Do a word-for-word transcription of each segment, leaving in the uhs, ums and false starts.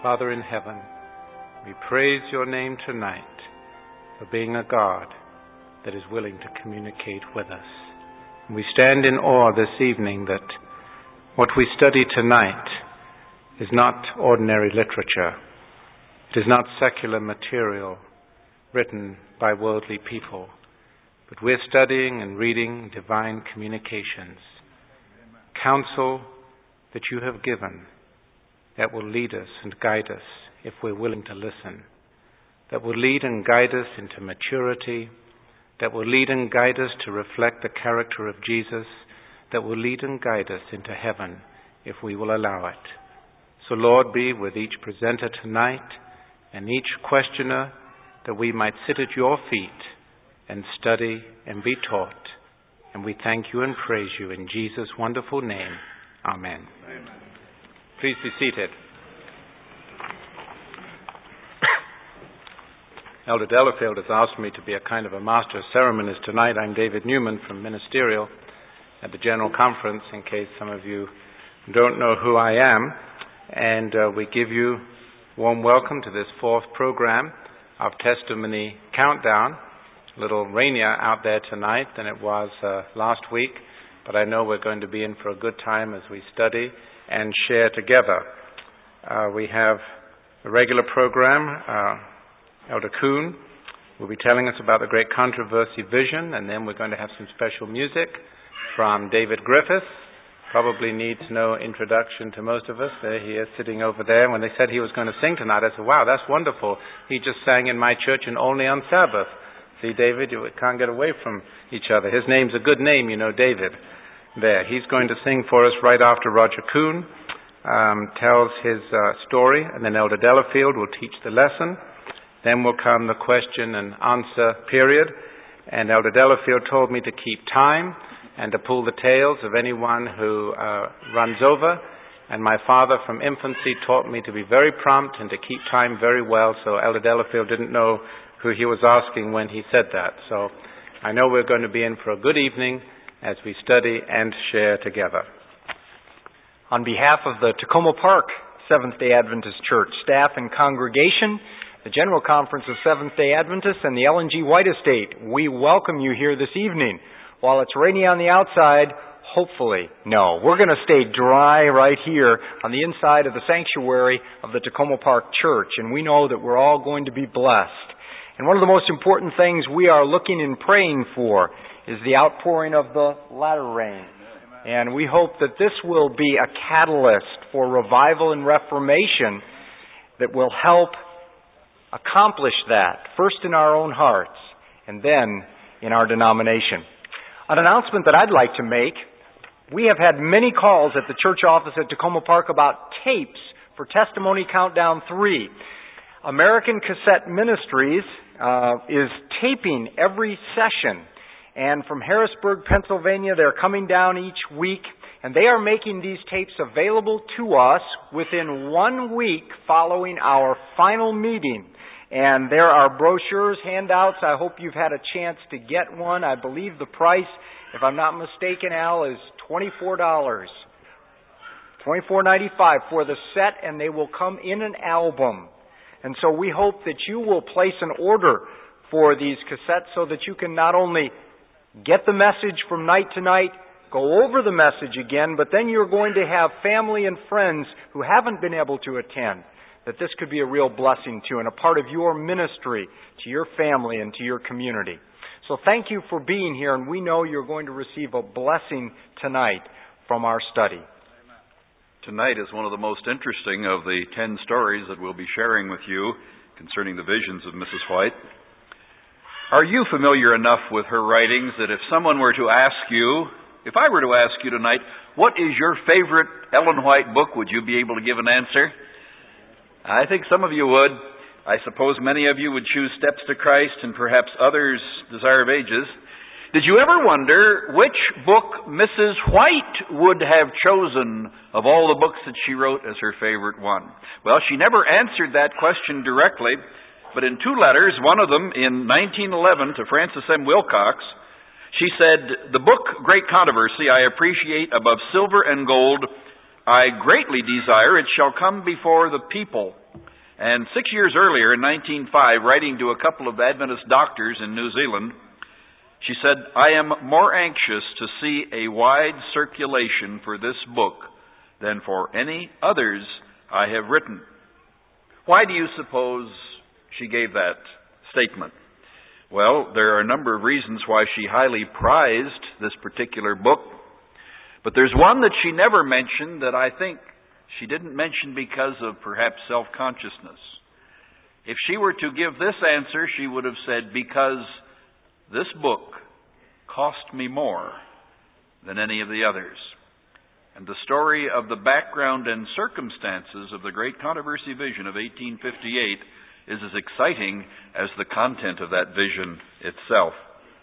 Father in heaven, we praise your name tonight for being a God that is willing to communicate with us. And we stand in awe this evening that what we study tonight is not ordinary literature. It is not secular material written by worldly people, but we're studying and reading divine communications, counsel that you have given that will lead us and guide us if we're willing to listen, that will lead and guide us into maturity, that will lead and guide us to reflect the character of Jesus, that will lead and guide us into heaven if we will allow it. So Lord, be with each presenter tonight and each questioner, that we might sit at your feet and study and be taught. And we thank you and praise you in Jesus' wonderful name. Amen. Amen. Please be seated. Elder Delafield has asked me to be a kind of a master of ceremonies tonight. I'm David Newman from Ministerial at the General Conference, in case some of you don't know who I am. And uh, we give you warm welcome to this fourth program of Testimony Countdown. A little rainier out there tonight than it was uh, last week, but I know we're going to be in for a good time as we study and share together. Uh, we have a regular program. Uh, Elder Kuhn will be telling us about the Great Controversy Vision, and then we're going to have some special music from David Griffiths. Probably needs no introduction to most of us. There he is sitting over there. When they said he was going to sing tonight, I said, wow, that's wonderful. He just sang in my church and only on Sabbath. See, David, you can't get away from each other. His name's a good name, you know, David. There, he's going to sing for us right after Roger Kuhn um, tells his uh, story, and then Elder Delafield will teach the lesson. Then will come the question and answer period, and Elder Delafield told me to keep time and to pull the tails of anyone who uh, runs over, and my father from infancy taught me to be very prompt and to keep time very well, so Elder Delafield didn't know who he was asking when he said that. So I know we're going to be in for a good evening as we study and share together. On behalf of the Tacoma Park Seventh-day Adventist Church staff and congregation, the General Conference of Seventh-day Adventists, and the Ellen G. White Estate, we welcome you here this evening. While it's rainy on the outside, hopefully, no. We're going to stay dry right here on the inside of the sanctuary of the Tacoma Park Church, and we know that we're all going to be blessed. And one of the most important things we are looking and praying for is the outpouring of the latter rain. And we hope that this will be a catalyst for revival and reformation that will help accomplish that, first in our own hearts and then in our denomination. An announcement that I'd like to make: we have had many calls at the church office at Tacoma Park about tapes for Testimony Countdown three. American Cassette Ministries uh, is taping every session. And from Harrisburg, Pennsylvania, they're coming down each week, and they are making these tapes available to us within one week following our final meeting. And there are brochures, handouts. I hope you've had a chance to get one. I believe the price, if I'm not mistaken, Al, is twenty-four dollars. twenty-four ninety-five for the set, and they will come in an album. And so we hope that you will place an order for these cassettes so that you can not only get the message from night to night, go over the message again, but then you're going to have family and friends who haven't been able to attend, that this could be a real blessing to and a part of your ministry to your family and to your community. So thank you for being here, and we know you're going to receive a blessing tonight from our study. Tonight is one of the most interesting of the ten stories that we'll be sharing with you concerning the visions of Missus White. Are you familiar enough with her writings that if someone were to ask you, if I were to ask you tonight, what is your favorite Ellen White book, would you be able to give an answer? I think some of you would. I suppose many of you would choose Steps to Christ, and perhaps others Desire of Ages. Did you ever wonder which book Missus White would have chosen of all the books that she wrote as her favorite one? Well, she never answered that question directly, but in two letters, one of them in nineteen eleven to Francis M. Wilcox, she said, "The book Great Controversy I appreciate above silver and gold. I greatly desire it shall come before the people And six years earlier, in nineteen oh five, writing to a couple of Adventist doctors in New Zealand, she said, "I am more anxious to see a wide circulation for this book than for any others I have written." Why do you suppose she gave that statement? Well, there are a number of reasons why she highly prized this particular book. But there's one that she never mentioned that I think she didn't mention because of perhaps self-consciousness. If she were to give this answer, she would have said, "Because this book cost me more than any of the others." And the story of the background and circumstances of the Great Controversy Vision of eighteen fifty-eight is as exciting as the content of that vision itself.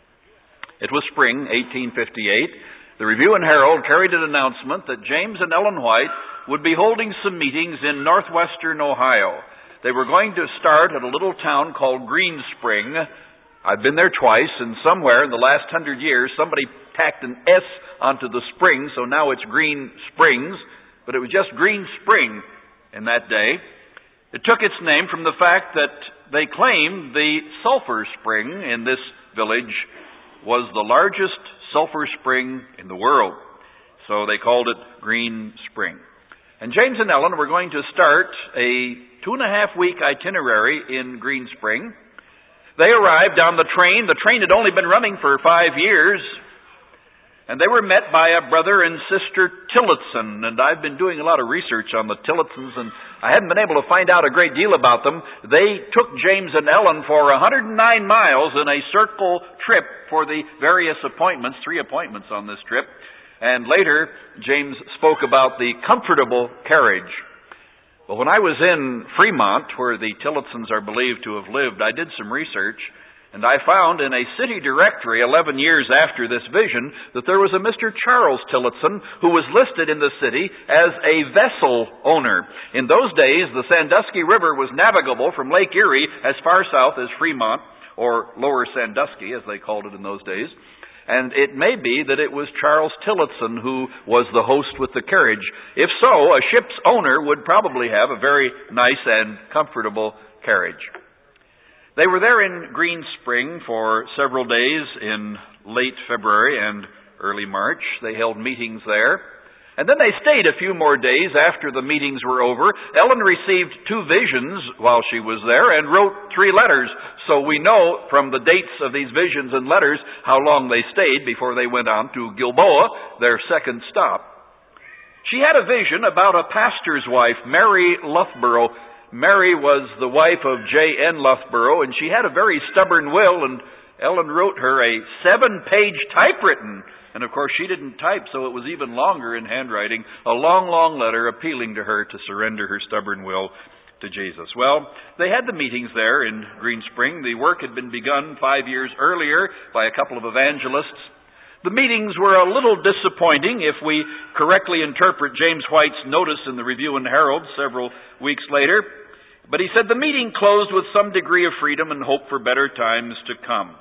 It was spring eighteen fifty-eight. The Review and Herald carried an announcement that James and Ellen White would be holding some meetings in northwestern Ohio. They were going to start at a little town called Green Spring. I've been there twice, and somewhere in the last hundred years, somebody tacked an S onto the spring, so now it's Green Springs, but it was just Green Spring in that day. It took its name from the fact that they claimed the sulfur spring in this village was the largest sulfur spring in the world. So they called it Green Spring. And James and Ellen were going to start a two and a half week itinerary in Green Spring. They arrived on the train. The train had only been running for five years. And they were met by a brother and sister Tillotson. And I've been doing a lot of research on the Tillotsons, and I hadn't been able to find out a great deal about them. They took James and Ellen for one hundred nine miles in a circle trip for the various appointments, three appointments on this trip. And later, James spoke about the comfortable carriage. Well, when I was in Fremont, where the Tillotsons are believed to have lived, I did some research, and I found in a city directory eleven years after this vision that there was a Mister Charles Tillotson who was listed in the city as a vessel owner. In those days, the Sandusky River was navigable from Lake Erie as far south as Fremont, or Lower Sandusky, as they called it in those days. And it may be that it was Charles Tillotson who was the host with the carriage. If so, a ship's owner would probably have a very nice and comfortable carriage. They were there in Green Spring for several days in late February and early March. They held meetings there. And then they stayed a few more days after the meetings were over. Ellen received two visions while she was there and wrote three letters. So we know from the dates of these visions and letters how long they stayed before they went on to Gilboa, their second stop. She had a vision about a pastor's wife, Mary Loughborough. Mary was the wife of J N Loughborough, and she had a very stubborn will, and Ellen wrote her a seven-page typewritten. And of course, she didn't type, so it was even longer in handwriting, a long, long letter appealing to her to surrender her stubborn will to Jesus. Well, they had the meetings there in Green Spring. The work had been begun five years earlier by a couple of evangelists. The meetings were a little disappointing if we correctly interpret James White's notice in the Review and Herald several weeks later. But he said the meeting closed with some degree of freedom and hope for better times to come.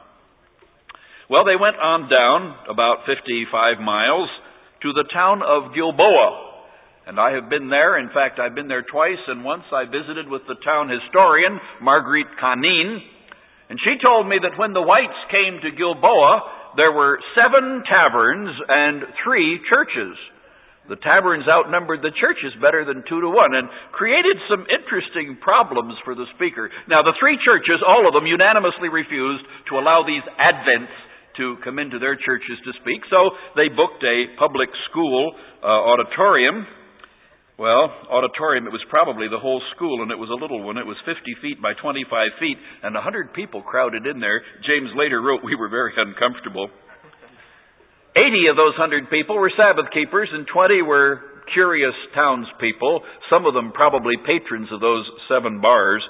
Well, they went on down about fifty-five miles to the town of Gilboa. And I have been there. In fact, I've been there twice, and once I visited with the town historian, Marguerite Canin. And she told me that when the Whites came to Gilboa, there were seven taverns and three churches. The taverns outnumbered the churches better than two to one and created some interesting problems for the speaker. Now, the three churches, all of them unanimously refused to allow these Advents to come into their churches to speak, so they booked a public school uh, auditorium. Well, auditorium, it was probably the whole school, and it was a little one. It was fifty feet by twenty-five feet, and one hundred people crowded in there. James later wrote, we were very uncomfortable. eighty of those one hundred people were Sabbath keepers, and twenty were curious townspeople, some of them probably patrons of those seven bars.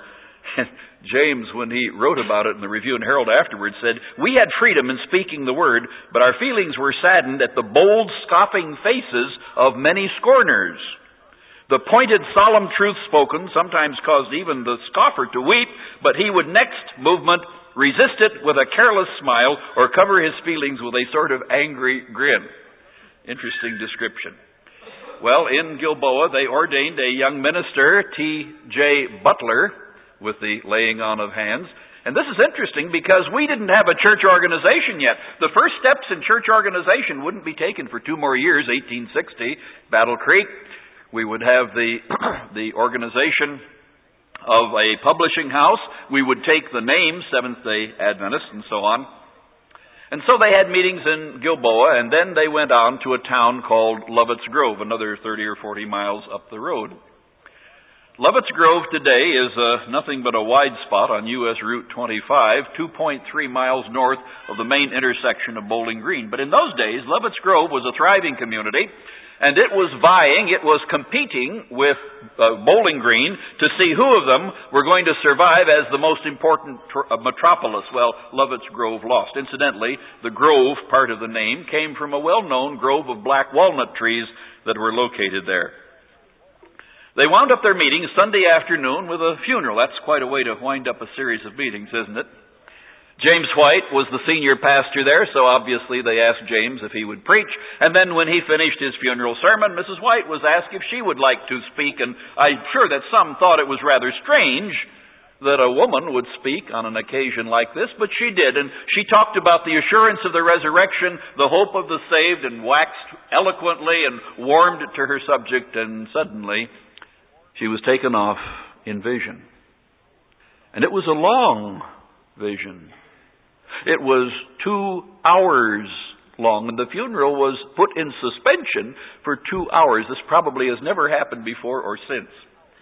James, when he wrote about it in the Review and Herald afterwards, said, we had freedom in speaking the word, but our feelings were saddened at the bold, scoffing faces of many scorners. The pointed, solemn truth spoken sometimes caused even the scoffer to weep, but he would next movement resist it with a careless smile or cover his feelings with a sort of angry grin. Interesting description. well, in Gilboa, they ordained a young minister, T J Butler, with the laying on of hands. And this is interesting because we didn't have a church organization yet. The first steps in church organization wouldn't be taken for two more years, eighteen sixty, Battle Creek. We would have the, the organization of a publishing house. We would take the name Seventh-day Adventist and so on. And so they had meetings in Gilboa, and then they went on to a town called Lovett's Grove, another thirty or forty miles up the road. Lovett's Grove today is uh, nothing but a wide spot on U S Route twenty-five, two point three miles north of the main intersection of Bowling Green. But in those days, Lovett's Grove was a thriving community, and it was vying, it was competing with uh, Bowling Green to see who of them were going to survive as the most important tr- uh, metropolis. Well, Lovett's Grove lost. Incidentally, the Grove part of the name came from a well-known grove of black walnut trees that were located there. They wound up their meeting Sunday afternoon with a funeral. That's quite a way to wind up a series of meetings, isn't it? James White was the senior pastor there, so obviously they asked James if he would preach. And then when he finished his funeral sermon, Missus White was asked if she would like to speak. And I'm sure that some thought it was rather strange that a woman would speak on an occasion like this, but she did. And she talked about the assurance of the resurrection, the hope of the saved, and waxed eloquently and warmed to her subject. And suddenly she was taken off in vision. And it was a long vision. It was two hours long, and the funeral was put in suspension for two hours. This probably has never happened before or since.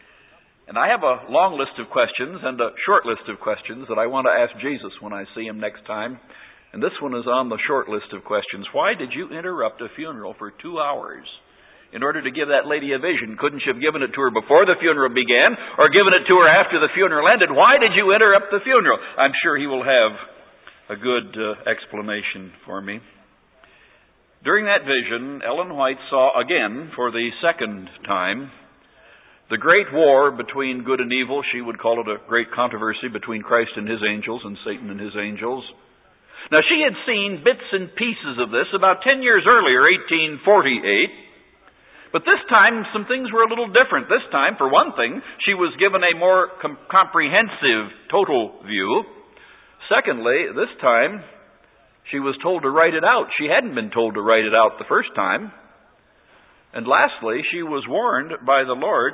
And I have a long list of questions and a short list of questions that I want to ask Jesus when I see him next time. And this one is on the short list of questions. Why did you interrupt a funeral for two hours? In order to give that lady a vision? Couldn't you have given it to her before the funeral began or given it to her after the funeral ended? Why did you interrupt the funeral? I'm sure he will have a good uh, explanation for me. During that vision, Ellen White saw again, for the second time, the great war between good and evil. She would call it a great controversy between Christ and his angels and Satan and his angels. Now, she had seen bits and pieces of this about ten years earlier, eighteen forty-eight. But this time, some things were a little different. This time, for one thing, she was given a more com- comprehensive, total view. Secondly, this time, she was told to write it out. She hadn't been told to write it out the first time. And lastly, she was warned by the Lord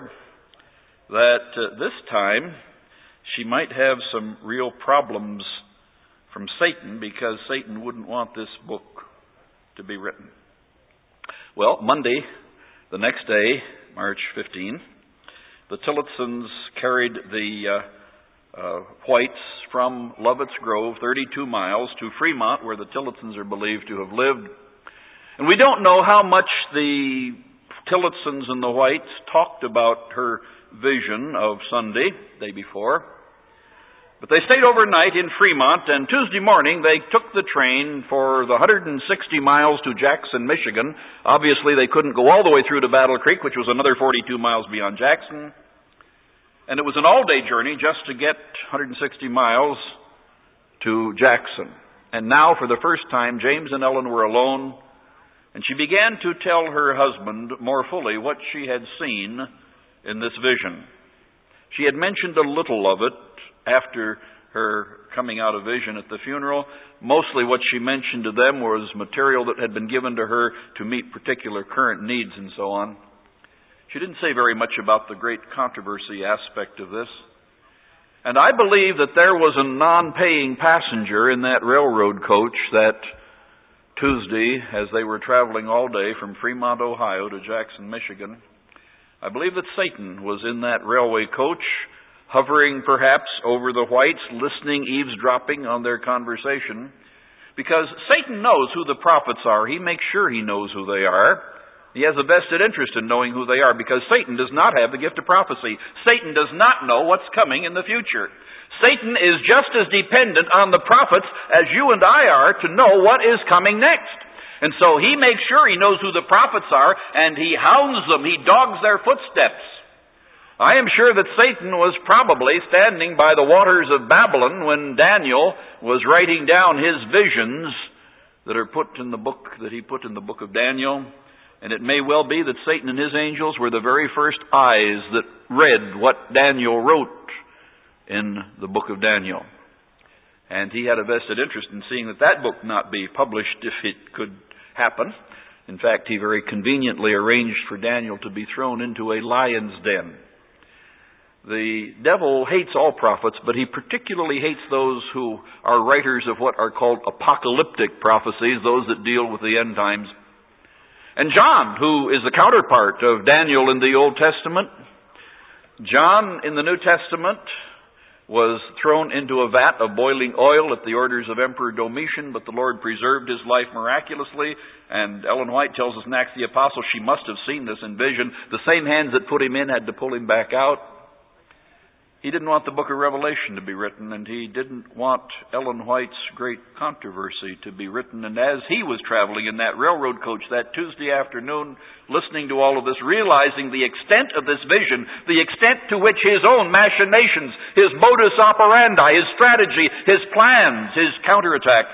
that uh, this time she might have some real problems from Satan because Satan wouldn't want this book to be written. Well, Monday, the next day, March fifteenth, the Tillotsons carried the uh, uh, Whites from Lovett's Grove, thirty-two miles, to Fremont, where the Tillotsons are believed to have lived. And we don't know how much the Tillotsons and the Whites talked about her vision of Sunday, day before. But they stayed overnight in Fremont, and Tuesday morning they took the train for the one hundred sixty miles to Jackson, Michigan. Obviously, they couldn't go all the way through to Battle Creek, which was another forty-two miles beyond Jackson. And it was an all-day journey just to get one hundred sixty miles to Jackson. And now, for the first time, James and Ellen were alone, and she began to tell her husband more fully what she had seen in this vision. She had mentioned a little of it after her coming out of vision at the funeral. Mostly what she mentioned to them was material that had been given to her to meet particular current needs and so on. She didn't say very much about the great controversy aspect of this. And I believe that there was a non-paying passenger in that railroad coach that Tuesday, as they were traveling all day from Fremont, Ohio to Jackson, Michigan. I believe that Satan was in that railway coach, hovering perhaps over the Whites, listening, eavesdropping on their conversation. Because Satan knows who the prophets are. He makes sure he knows who they are. He has a vested interest in knowing who they are, because Satan does not have the gift of prophecy. Satan does not know what's coming in the future. Satan is just as dependent on the prophets as you and I are to know what is coming next. And so he makes sure he knows who the prophets are, and he hounds them, he dogs their footsteps. I am sure that Satan was probably standing by the waters of Babylon when Daniel was writing down his visions that are put in the book that he put in the book of Daniel. And it may well be that Satan and his angels were the very first eyes that read what Daniel wrote in the book of Daniel. And he had a vested interest in seeing that that book not be published if it could happen. In fact, he very conveniently arranged for Daniel to be thrown into a lion's den. The devil hates all prophets, but he particularly hates those who are writers of what are called apocalyptic prophecies, those that deal with the end times. And John, who is the counterpart of Daniel in the Old Testament, John in the New Testament was thrown into a vat of boiling oil at the orders of Emperor Domitian, but the Lord preserved his life miraculously. And Ellen White tells us in Acts the Apostle she must have seen this in vision. The same hands that put him in had to pull him back out. He didn't want the book of Revelation to be written, and he didn't want Ellen White's great controversy to be written. And as he was traveling in that railroad coach that Tuesday afternoon, listening to all of this, realizing the extent of this vision, the extent to which his own machinations, his modus operandi, his strategy, his plans, his counterattack,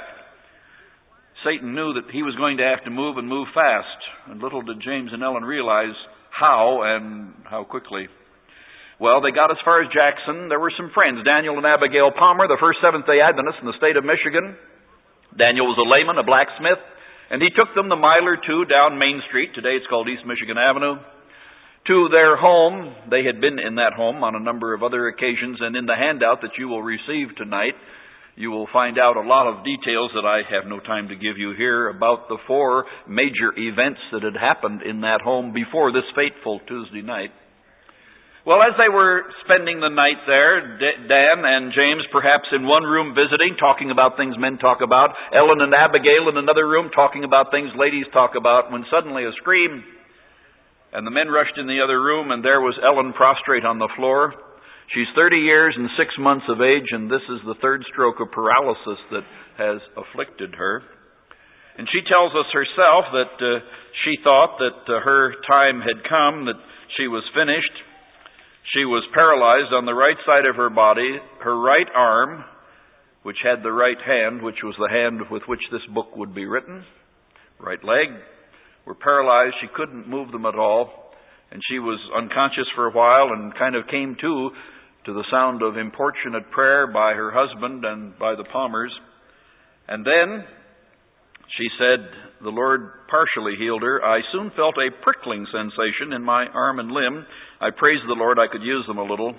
Satan knew that he was going to have to move and move fast. And little did James and Ellen realize how and how quickly. Well, they got as far as Jackson. There were some friends, Daniel and Abigail Palmer, the first Seventh-day Adventists in the state of Michigan. Daniel was a layman, a blacksmith, and he took them the mile or two down Main Street, today it's called East Michigan Avenue, to their home. They had been in that home on a number of other occasions, and in the handout that you will receive tonight, you will find out a lot of details that I have no time to give you here about the four major events that had happened in that home before this fateful Tuesday night. Well, as they were spending the night there, Dan and James perhaps in one room visiting, talking about things men talk about, Ellen and Abigail in another room talking about things ladies talk about, when suddenly a scream, and the men rushed in the other room, and there was Ellen prostrate on the floor. She's thirty years and six months of age, and this is the third stroke of paralysis that has afflicted her. And she tells us herself that uh, she thought that uh, her time had come, that she was finished. She was paralyzed on the right side of her body. Her right arm, which had the right hand, which was the hand with which this book would be written, right leg, were paralyzed. She couldn't move them at all. And she was unconscious for a while and kind of came to, to the sound of importunate prayer by her husband and by the Palmers. And then she said the Lord partially healed her. I soon felt a prickling sensation in my arm and limb. I praised the Lord I could use them a little.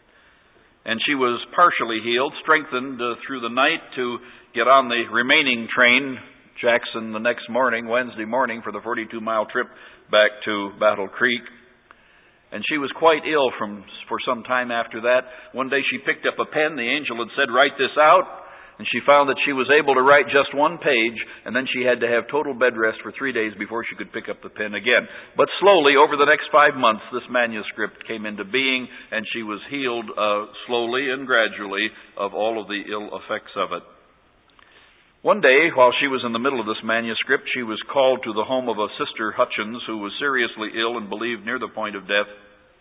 And she was partially healed, strengthened uh, through the night to get on the remaining train, Jackson, the next morning, Wednesday morning, for the forty-two mile trip back to Battle Creek. And she was quite ill from for some time after that. One day she picked up a pen. The angel had said, "Write this out." And she found that she was able to write just one page, and then she had to have total bed rest for three days before she could pick up the pen again. But slowly, over the next five months, this manuscript came into being, and she was healed uh, slowly and gradually of all of the ill effects of it. One day, while she was in the middle of this manuscript, she was called to the home of a Sister Hutchins who was seriously ill and believed near the point of death.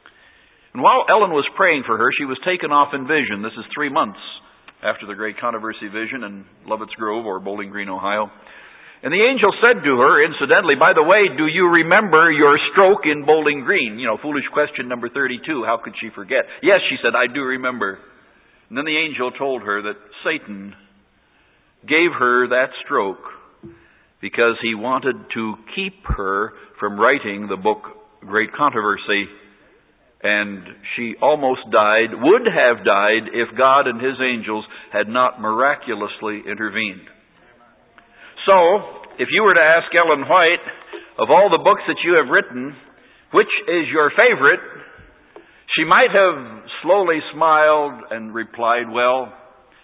And while Ellen was praying for her, she was taken off in vision. This is three months after the great controversy vision in Lovett's Grove or Bowling Green, Ohio. And the angel said to her, incidentally, by the way, do you remember your stroke in Bowling Green? You know, foolish question number thirty-two. How could she forget? Yes, she said, I do remember. And then the angel told her that Satan gave her that stroke because he wanted to keep her from writing the book Great Controversy. And she almost died, would have died, if God and His angels had not miraculously intervened. So, if you were to ask Ellen White, of all the books that you have written, which is your favorite? She might have slowly smiled and replied, well,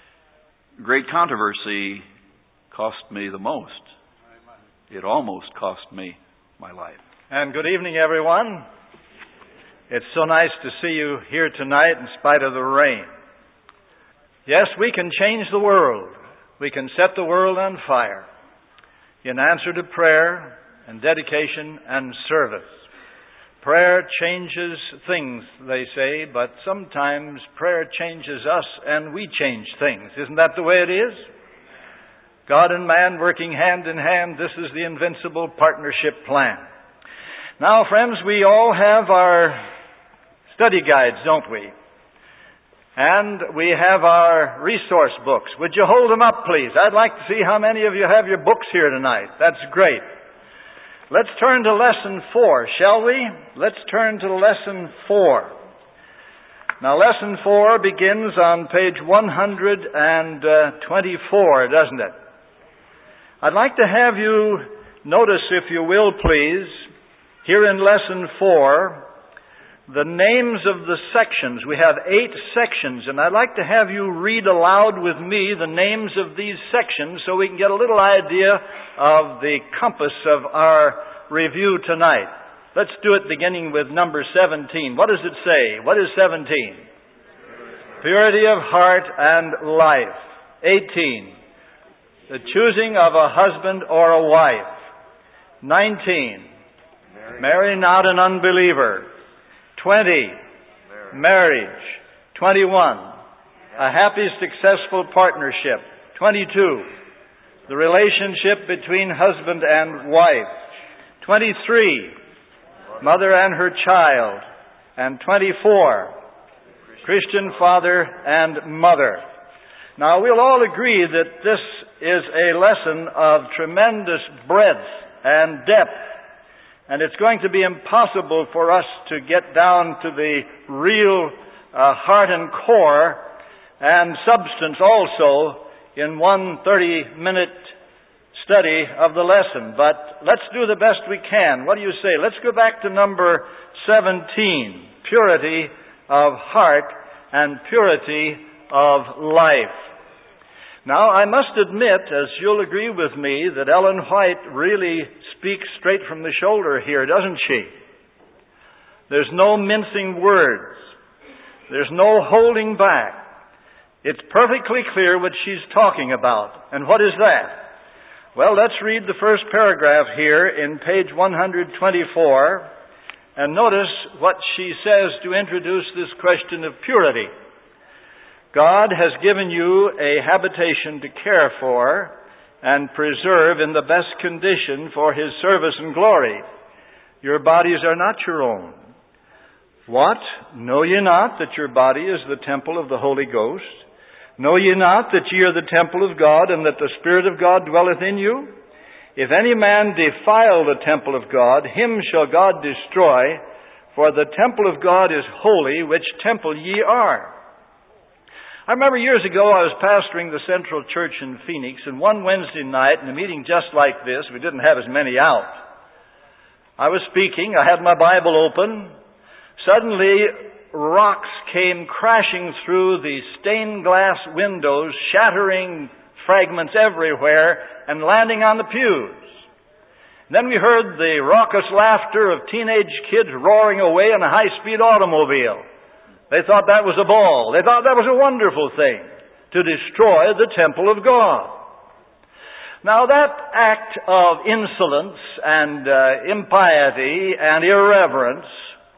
Great Controversy cost me the most. It almost cost me my life. And good evening, everyone. It's so nice to see you here tonight in spite of the rain. Yes, we can change the world. We can set the world on fire in answer to prayer and dedication and service. Prayer changes things, they say, but sometimes prayer changes us and we change things. Isn't that the way it is? God and man working hand in hand, this is the invincible partnership plan. Now, friends, we all have our study guides, don't we? And we have our resource books. Would you hold them up, please? I'd like to see how many of you have your books here tonight. That's great. Let's turn to lesson four, shall we? Let's turn to lesson four. Now, lesson four begins on page one hundred twenty-four, doesn't it? I'd like to have you notice, if you will, please, here in lesson four, the names of the sections. We have eight sections, and I'd like to have you read aloud with me the names of these sections so we can get a little idea of the compass of our review tonight. Let's do it beginning with number seventeen. What does it say? What is seventeen? Purity of heart and life. eighteen. The choosing of a husband or a wife. nineteen. Marry not an unbeliever. twenty. Marriage. twenty-one. A happy, successful partnership. twenty-two. The relationship between husband and wife. twenty-three. Mother and her child. And twenty-four. Christian father and mother. Now, we'll all agree that this is a lesson of tremendous breadth and depth. And it's going to be impossible for us to get down to the real uh, heart and core and substance also in one thirty-minute study of the lesson. But let's do the best we can. What do you say? Let's go back to number seventeen, purity of heart and purity of life. Now, I must admit, as you'll agree with me, that Ellen White really speaks straight from the shoulder here, doesn't she? There's no mincing words. There's no holding back. It's perfectly clear what she's talking about. And what is that? Well, let's read the first paragraph here in page one hundred twenty-four, and notice what she says to introduce this question of purity. God has given you a habitation to care for and preserve in the best condition for His service and glory. Your bodies are not your own. What? Know ye not that your body is the temple of the Holy Ghost? Know ye not that ye are the temple of God, and that the Spirit of God dwelleth in you? If any man defile the temple of God, him shall God destroy, for the temple of God is holy, which temple ye are. I remember years ago I was pastoring the Central Church in Phoenix, and one Wednesday night, in a meeting just like this, we didn't have as many out. I was speaking, I had my Bible open. Suddenly, rocks came crashing through the stained glass windows, shattering fragments everywhere, and landing on the pews. Then we heard the raucous laughter of teenage kids roaring away in a high-speed automobile. They thought that was a ball. They thought that was a wonderful thing, to destroy the temple of God. Now that act of insolence and uh, impiety and irreverence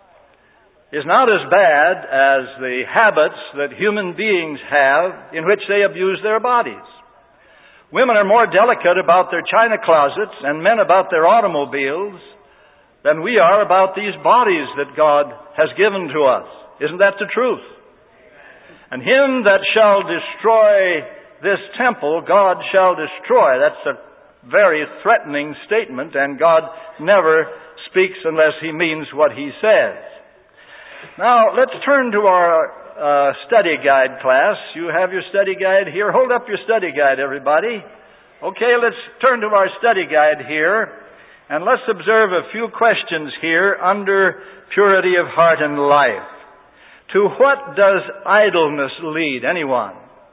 is not as bad as the habits that human beings have in which they abuse their bodies. Women are more delicate about their china closets and men about their automobiles than we are about these bodies that God has given to us. Isn't that the truth? And him that shall destroy this temple, God shall destroy. That's a very threatening statement, and God never speaks unless He means what He says. Now, let's turn to our uh, study guide class. You have your study guide here. Hold up your study guide, everybody. Okay, let's turn to our study guide here, and let's observe a few questions here under purity of heart and life. To what does idleness lead? Anyone?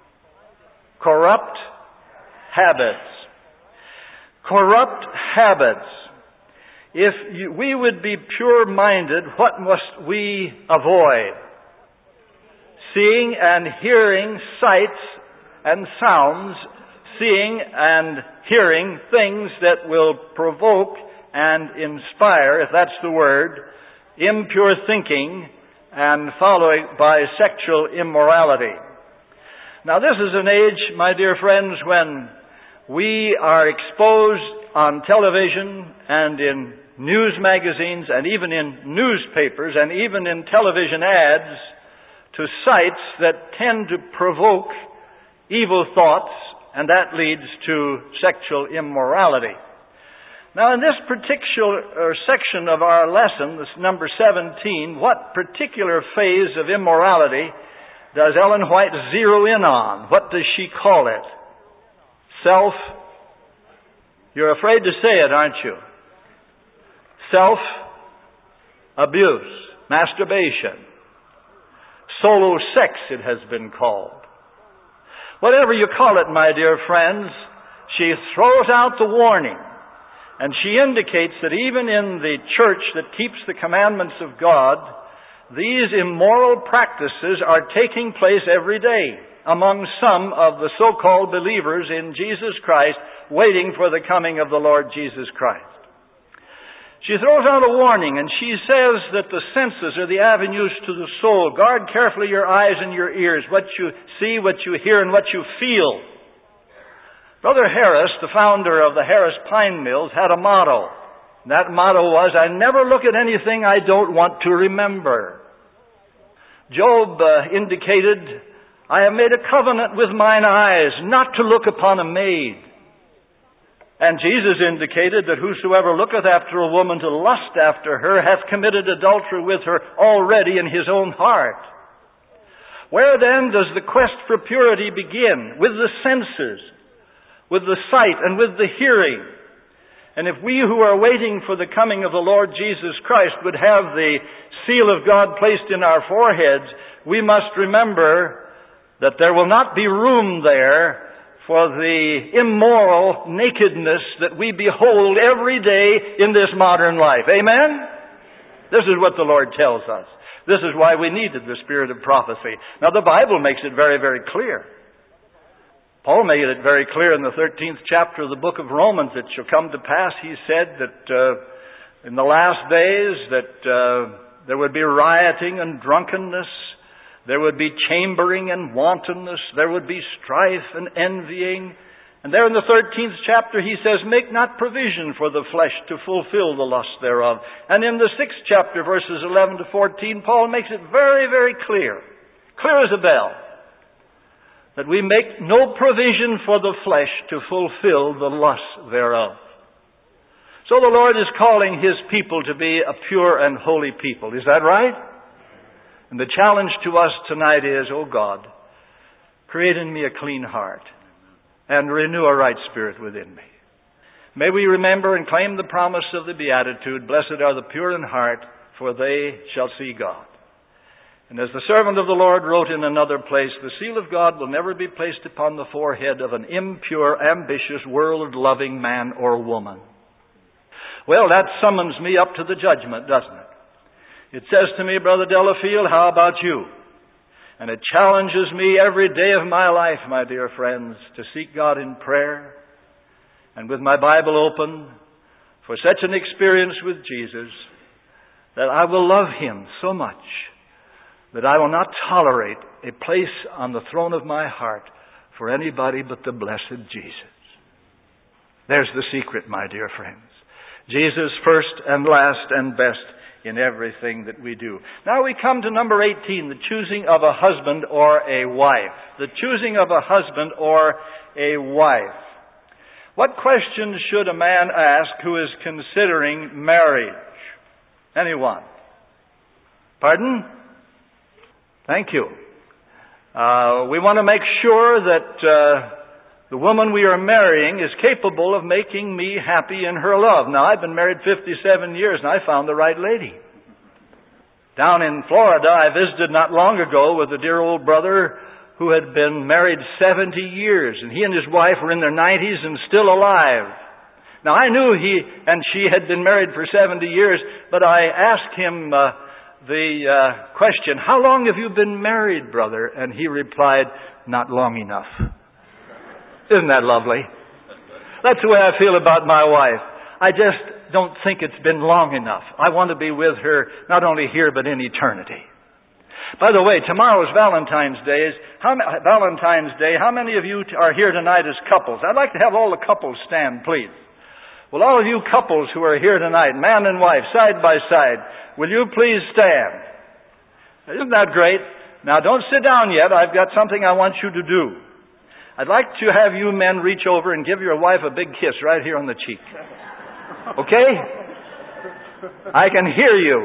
Corrupt habits. Corrupt habits. If you, we would be pure-minded, what must we avoid? Seeing and hearing sights and sounds, seeing and hearing things that will provoke and inspire, if that's the word, impure thinking, and followed by sexual immorality. Now, this is an age, my dear friends, when we are exposed on television and in news magazines and even in newspapers and even in television ads to sites that tend to provoke evil thoughts, and that leads to sexual immorality. Now, in this particular section of our lesson, this number seventeen, what particular phase of immorality does Ellen White zero in on? What does she call it? Self, you're afraid to say it, aren't you? Self-abuse, masturbation, solo sex it has been called. Whatever you call it, my dear friends, she throws out the warning. And she indicates that even in the church that keeps the commandments of God, these immoral practices are taking place every day among some of the so-called believers in Jesus Christ, waiting for the coming of the Lord Jesus Christ. She throws out a warning, and she says that the senses are the avenues to the soul. Guard carefully your eyes and your ears, what you see, what you hear, and what you feel. Brother Harris, the founder of the Harris Pine Mills, had a motto. That motto was, I never look at anything I don't want to remember. Job uh, indicated, I have made a covenant with mine eyes not to look upon a maid. And Jesus indicated that whosoever looketh after a woman to lust after her hath committed adultery with her already in his own heart. Where then does the quest for purity begin? With the senses, with the sight and with the hearing. And if we who are waiting for the coming of the Lord Jesus Christ would have the seal of God placed in our foreheads, we must remember that there will not be room there for the immoral nakedness that we behold every day in this modern life. Amen? This is what the Lord tells us. This is why we needed the spirit of prophecy. Now the Bible makes it very, very clear. Paul made it very clear in the thirteenth chapter of the book of Romans. It shall come to pass, he said, that uh, in the last days that uh, there would be rioting and drunkenness. There would be chambering and wantonness. There would be strife and envying. And there in the thirteenth chapter he says, make not provision for the flesh to fulfill the lust thereof. And in the sixth chapter, verses eleven to fourteen, Paul makes it very, very clear, clear as a bell, that we make no provision for the flesh to fulfill the lust thereof. So the Lord is calling His people to be a pure and holy people. Is that right? And the challenge to us tonight is, O God, create in me a clean heart and renew a right spirit within me. May we remember and claim the promise of the Beatitude, blessed are the pure in heart, for they shall see God. And as the servant of the Lord wrote in another place, the seal of God will never be placed upon the forehead of an impure, ambitious, world-loving man or woman. Well, that summons me up to the judgment, doesn't it? It says to me, Brother Delafield, how about you? And it challenges me every day of my life, my dear friends, to seek God in prayer and with my Bible open for such an experience with Jesus that I will love Him so much that I will not tolerate a place on the throne of my heart for anybody but the blessed Jesus. There's the secret, my dear friends. Jesus first and last and best in everything that we do. Now we come to number eighteen, the choosing of a husband or a wife. The choosing of a husband or a wife. What questions should a man ask who is considering marriage? Anyone? Pardon? Thank you. Uh, we want to make sure that uh, the woman we are marrying is capable of making me happy in her love. Now, I've been married fifty-seven years, and I found the right lady. Down in Florida, I visited not long ago with a dear old brother who had been married seventy years, and he and his wife were in their nineties and still alive. Now, I knew he and she had been married for seventy years, but I asked him uh, the uh, question, how long have you been married, brother? And he replied, not long enough. Isn't that lovely? That's the way I feel about my wife. I just don't think it's been long enough. I want to be with her not only here but in eternity. By the way, tomorrow's Valentine's Day. How, Valentine's Day. How many of you are here tonight as couples? I'd like to have all the couples stand, please. Will all of you couples who are here tonight, man and wife, side by side, will you please stand? Isn't that great? Now don't sit down yet. I've got something I want you to do. I'd like to have you men reach over and give your wife a big kiss right here on the cheek. Okay? I can hear you.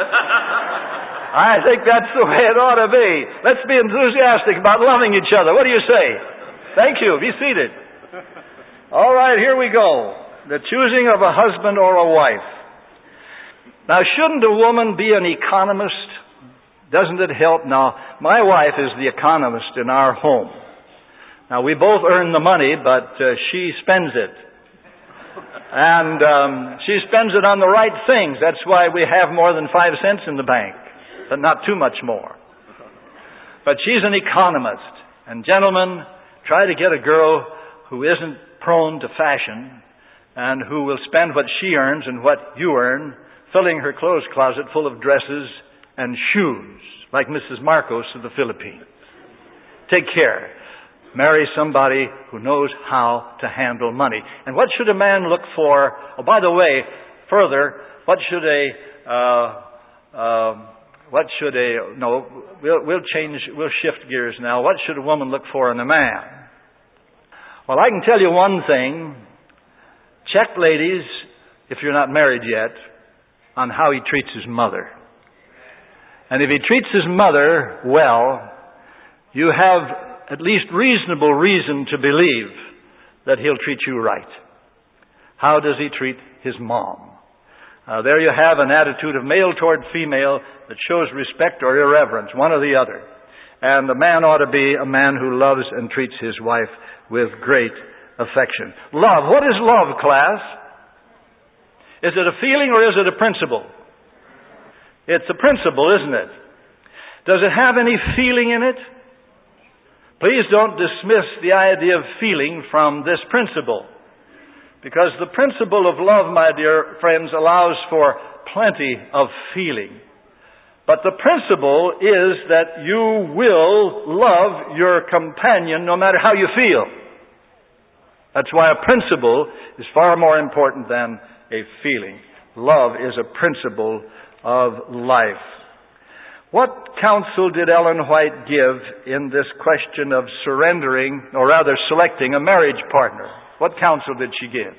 I think that's the way it ought to be. Let's be enthusiastic about loving each other. What do you say? Thank you. Be seated. All right, here we go. The choosing of a husband or a wife. Now, shouldn't a woman be an economist? Doesn't it help? Now, my wife is the economist in our home. Now, we both earn the money, but uh, she spends it. And um, she spends it on the right things. That's why we have more than five cents in the bank, but not too much more. But she's an economist. And gentlemen, try to get a girl who isn't prone to fashion and who will spend what she earns and what you earn, filling her clothes closet full of dresses and shoes, like Missus Marcos of the Philippines. Take care. Marry somebody who knows how to handle money. And what should a man look for? Oh, by the way, further, what should a, uh, uh, what should a, no, we'll, we'll change, we'll shift gears now. What should a woman look for in a man? Well, I can tell you one thing. Check, ladies, if you're not married yet, on how he treats his mother. And if he treats his mother well, you have at least reasonable reason to believe that he'll treat you right. How does he treat his mom? Uh, there you have an attitude of male toward female that shows respect or irreverence, one or the other. And the man ought to be a man who loves and treats his wife with great affection. Love. What is love, class? Is it a feeling or is it a principle? It's a principle, isn't it? Does it have any feeling in it? Please don't dismiss the idea of feeling from this principle. Because the principle of love, my dear friends, allows for plenty of feeling. But the principle is that you will love your companion no matter how you feel. That's why a principle is far more important than a feeling. Love is a principle of life. What counsel did Ellen White give in this question of surrendering, or rather selecting a marriage partner? What counsel did she give?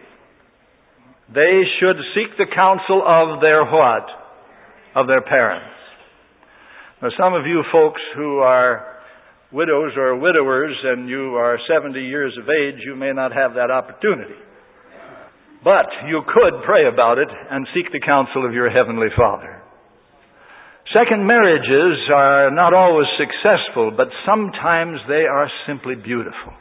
They should seek the counsel of their what? Of their parents. Now, some of you folks who are widows or widowers and you are seventy years of age, you may not have that opportunity. But you could pray about it and seek the counsel of your Heavenly Father. Second marriages are not always successful, but sometimes they are simply beautiful.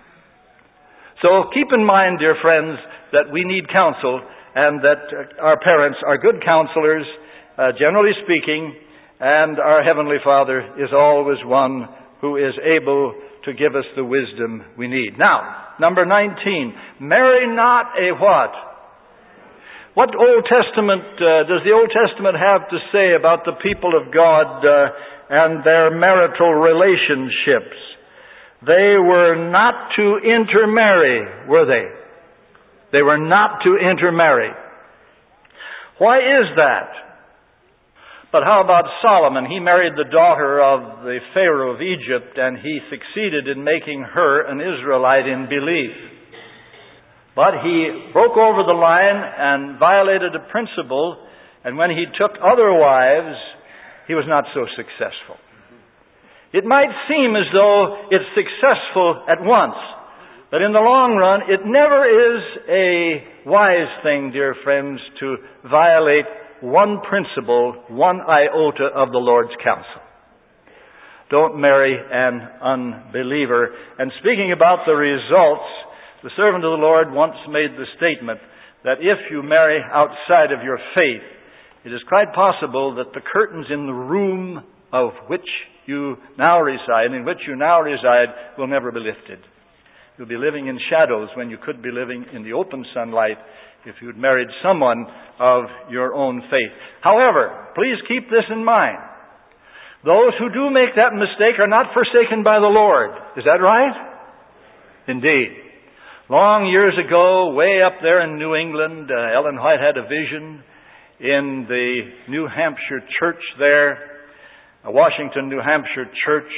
So keep in mind, dear friends, that we need counsel and that our parents are good counselors, uh, generally speaking, and our Heavenly Father is always one who is able to give us the wisdom we need. Now, number nineteen, marry not a what? What Old Testament uh, does the Old Testament have to say about the people of God uh, and their marital relationships? They were not to intermarry, were they? They were not to intermarry. Why is that? But how about Solomon? He married the daughter of the Pharaoh of Egypt, and he succeeded in making her an Israelite in belief. But he broke over the line and violated a principle, and when he took other wives, he was not so successful. It might seem as though it's successful at once, but in the long run, it never is a wise thing, dear friends, to violate one principle, one iota of the Lord's counsel. Don't marry an unbeliever. And speaking about the results, the servant of the Lord once made the statement that if you marry outside of your faith, it is quite possible that the curtains in the room of which you now reside, in which you now reside, will never be lifted. You'll be living in shadows when you could be living in the open sunlight if you'd married someone of your own faith. However, please keep this in mind. Those who do make that mistake are not forsaken by the Lord. Is that right? Indeed. Long years ago, way up there in New England, uh, Ellen White had a vision in the New Hampshire church there, a Washington, New Hampshire church.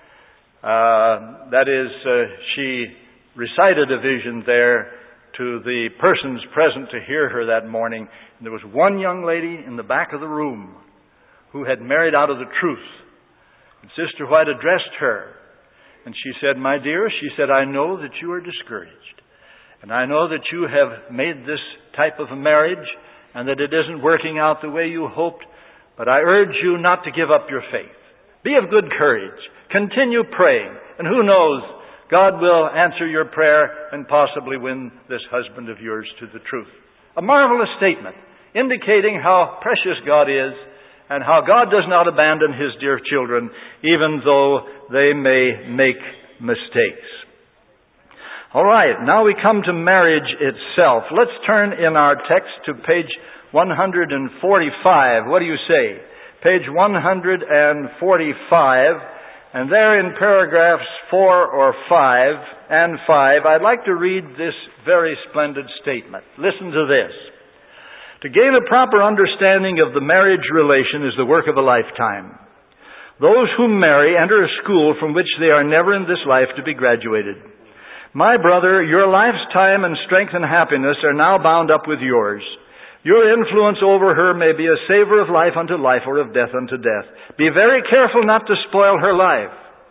Uh, that is, uh, she recited a vision there to the persons present to hear her that morning. And there was one young lady in the back of the room who had married out of the truth. And Sister White addressed her. And she said, "My dear," she said, "I know that you are discouraged. And I know that you have made this type of a marriage and that it isn't working out the way you hoped. But I urge you not to give up your faith. Be of good courage. Continue praying. And who knows, God will answer your prayer and possibly win this husband of yours to the truth." A marvelous statement indicating how precious God is and how God does not abandon His dear children even though they may make mistakes. All right, now we come to marriage itself. Let's turn in our text to page one hundred forty-five. What do you say? Page one hundred forty-five. And there in paragraphs four or five and five, I'd like to read this very splendid statement. Listen to this. To gain a proper understanding of the marriage relation is the work of a lifetime. Those who marry enter a school from which they are never in this life to be graduated. My brother, your life's time and strength and happiness are now bound up with yours. Your influence over her may be a savor of life unto life or of death unto death. Be very careful not to spoil her life.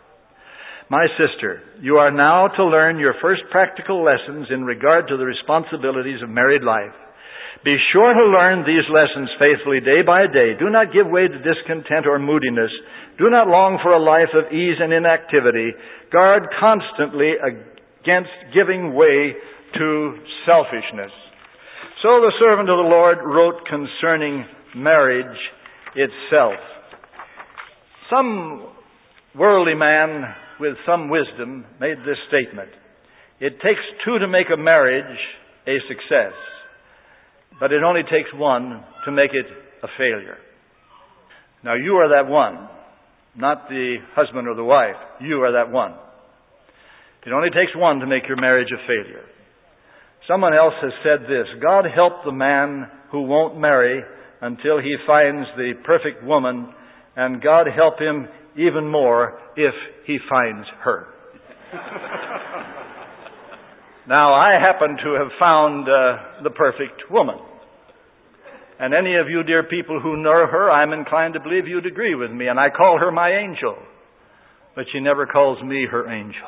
My sister, you are now to learn your first practical lessons in regard to the responsibilities of married life. Be sure to learn these lessons faithfully day by day. Do not give way to discontent or moodiness. Do not long for a life of ease and inactivity. Guard constantly against giving way to selfishness. So the servant of the Lord wrote concerning marriage itself. Some worldly man with some wisdom made this statement. It takes two to make a marriage a success, but it only takes one to make it a failure. Now you are that one, not the husband or the wife. You are that one. It only takes one to make your marriage a failure. Someone else has said this: God help the man who won't marry until he finds the perfect woman, and God help him even more if he finds her. Now, I happen to have found uh, the perfect woman. And any of you dear people who know her, I'm inclined to believe you'd agree with me, and I call her my angel. But she never calls me her angel.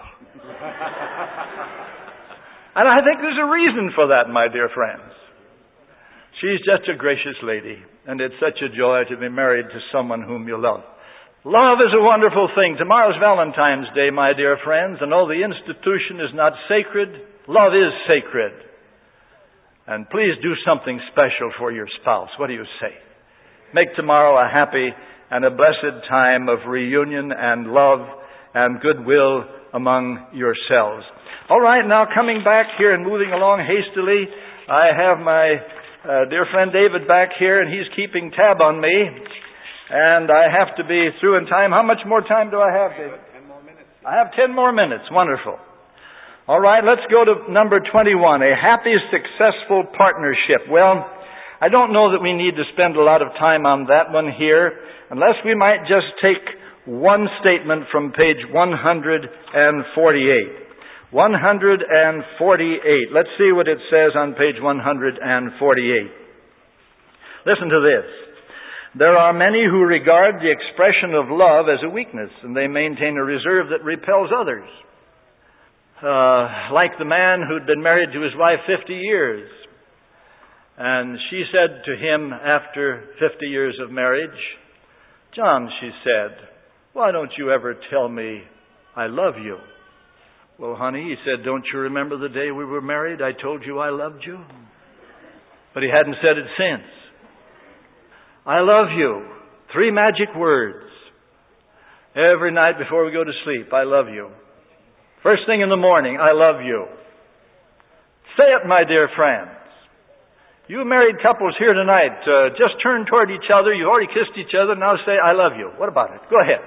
And I think there's a reason for that, my dear friends. She's just a gracious lady, and it's such a joy to be married to someone whom you love. Love is a wonderful thing. Tomorrow's Valentine's Day, my dear friends, and though the institution is not sacred, love is sacred. And please do something special for your spouse. What do you say? Make tomorrow a happy and a blessed time of reunion and love and goodwill among yourselves. All right, now coming back here and moving along hastily, I have my uh, dear friend David back here, and he's keeping tab on me. And I have to be through in time. How much more time do I have, David? Ten more minutes. I have ten more minutes. Wonderful. All right, let's go to number twenty-one, a happy, successful partnership. Well, I don't know that we need to spend a lot of time on that one here, unless we might just take one statement from page one hundred forty-eight. one hundred forty-eight. Let's see what it says on page one hundred forty-eight. Listen to this. There are many who regard the expression of love as a weakness, and they maintain a reserve that repels others. Uh, like the man who'd been married to his wife fifty years. And she said to him after fifty years of marriage, "John," she said, "why don't you ever tell me I love you?" "Well, honey," he said, "don't you remember the day we were married? I told you I loved you." But he hadn't said it since. I love you. Three magic words. Every night before we go to sleep, I love you. First thing in the morning, I love you. Say it, my dear friends. You married couples here tonight, uh, just turn toward each other. You've already kissed each other. Now say, I love you. What about it? Go ahead.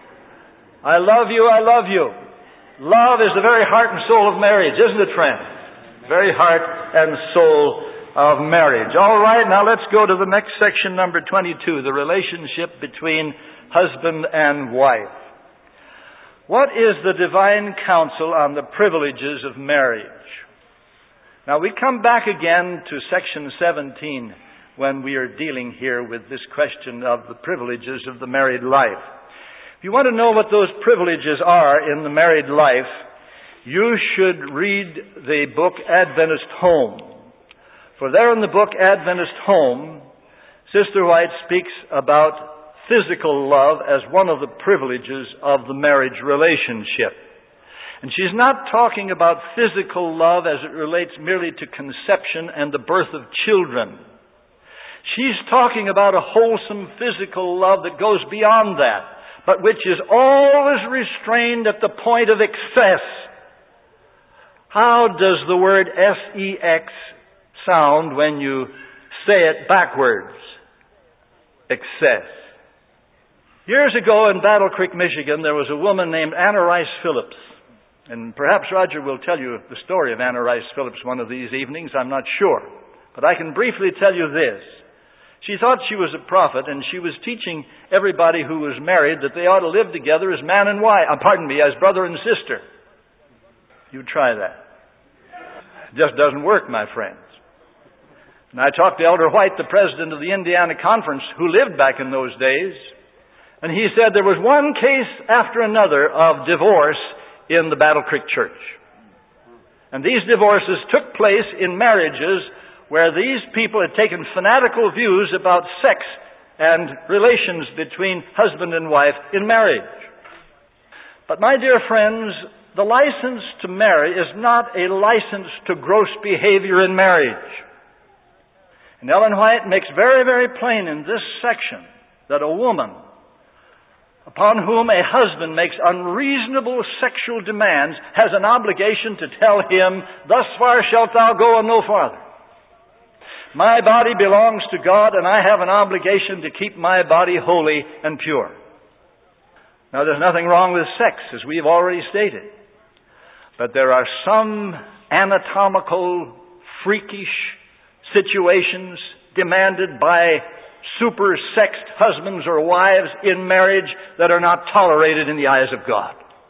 I love you. I love you. Love is the very heart and soul of marriage, isn't it, friends? very heart and soul of marriage. All right, now let's go to the next section, number twenty-two, the relationship between husband and wife. What is the divine counsel on the privileges of marriage? Now we come back again to section seventeen when we are dealing here with this question of the privileges of the married life. If you want to know what those privileges are in the married life, you should read the book Adventist Home. For there in the book Adventist Home, Sister White speaks about physical love as one of the privileges of the marriage relationship. And she's not talking about physical love as it relates merely to conception and the birth of children. She's talking about a wholesome physical love that goes beyond that, but which is always restrained at the point of excess. How does the word S E X sound when you say it backwards? Excess. Years ago in Battle Creek, Michigan, there was a woman named Anna Rice Phillips. And perhaps Roger will tell you the story of Anna Rice Phillips one of these evenings, I'm not sure. But I can briefly tell you this. She thought she was a prophet, and she was teaching everybody who was married that they ought to live together as man and wife, uh, pardon me, as brother and sister. You try that. It just doesn't work, my friends. And I talked to Elder White, the president of the Indiana Conference, who lived back in those days, and he said there was one case after another of divorce in the Battle Creek Church. And these divorces took place in marriages where these people had taken fanatical views about sex and relations between husband and wife in marriage. But my dear friends, the license to marry is not a license to gross behavior in marriage. And Ellen White makes very, very plain in this section that a woman upon whom a husband makes unreasonable sexual demands has an obligation to tell him, thus far shalt thou go and no farther. My body belongs to God, and I have an obligation to keep my body holy and pure. Now, there's nothing wrong with sex, as we've already stated. But there are some anatomical, freakish situations demanded by super-sexed husbands or wives in marriage that are not tolerated in the eyes of God.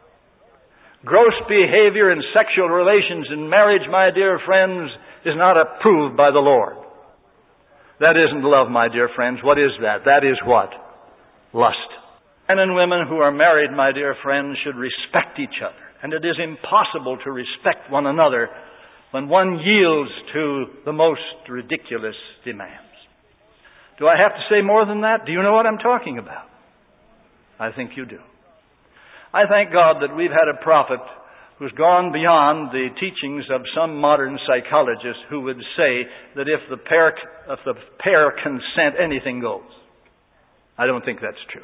Gross behavior in sexual relations in marriage, my dear friends, is not approved by the Lord. That isn't love, my dear friends. What is that? That is what? Lust. Men and women who are married, my dear friends, should respect each other. And it is impossible to respect one another when one yields to the most ridiculous demands. Do I have to say more than that? Do you know what I'm talking about? I think you do. I thank God that we've had a prophet who's gone beyond the teachings of some modern psychologists who would say that if the pair, if the pair consent, anything goes. I don't think that's true.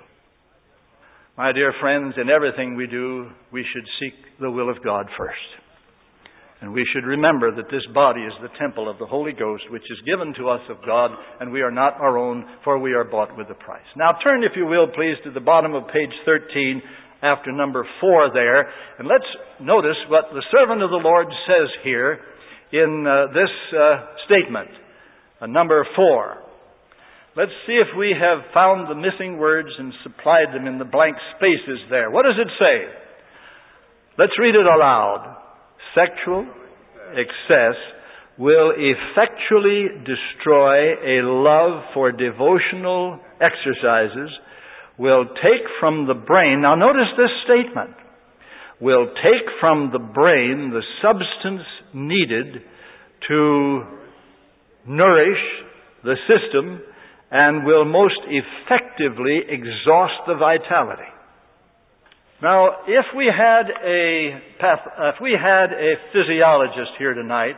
My dear friends, in everything we do, we should seek the will of God first. And we should remember that this body is the temple of the Holy Ghost, which is given to us of God, and we are not our own, for we are bought with a price. Now turn, if you will, please, to the bottom of page thirteen, after number four there, and let's notice what the servant of the Lord says here in uh, this uh, statement, uh, number four. Let's see if we have found the missing words and supplied them in the blank spaces there. What does it say? Let's read it aloud. Sexual excess will effectually destroy a love for devotional exercises, will take from the brain, now notice this statement, will take from the brain the substance needed to nourish the system and will most effectively exhaust the vitality. Now, if we had a path, if we had a physiologist here tonight,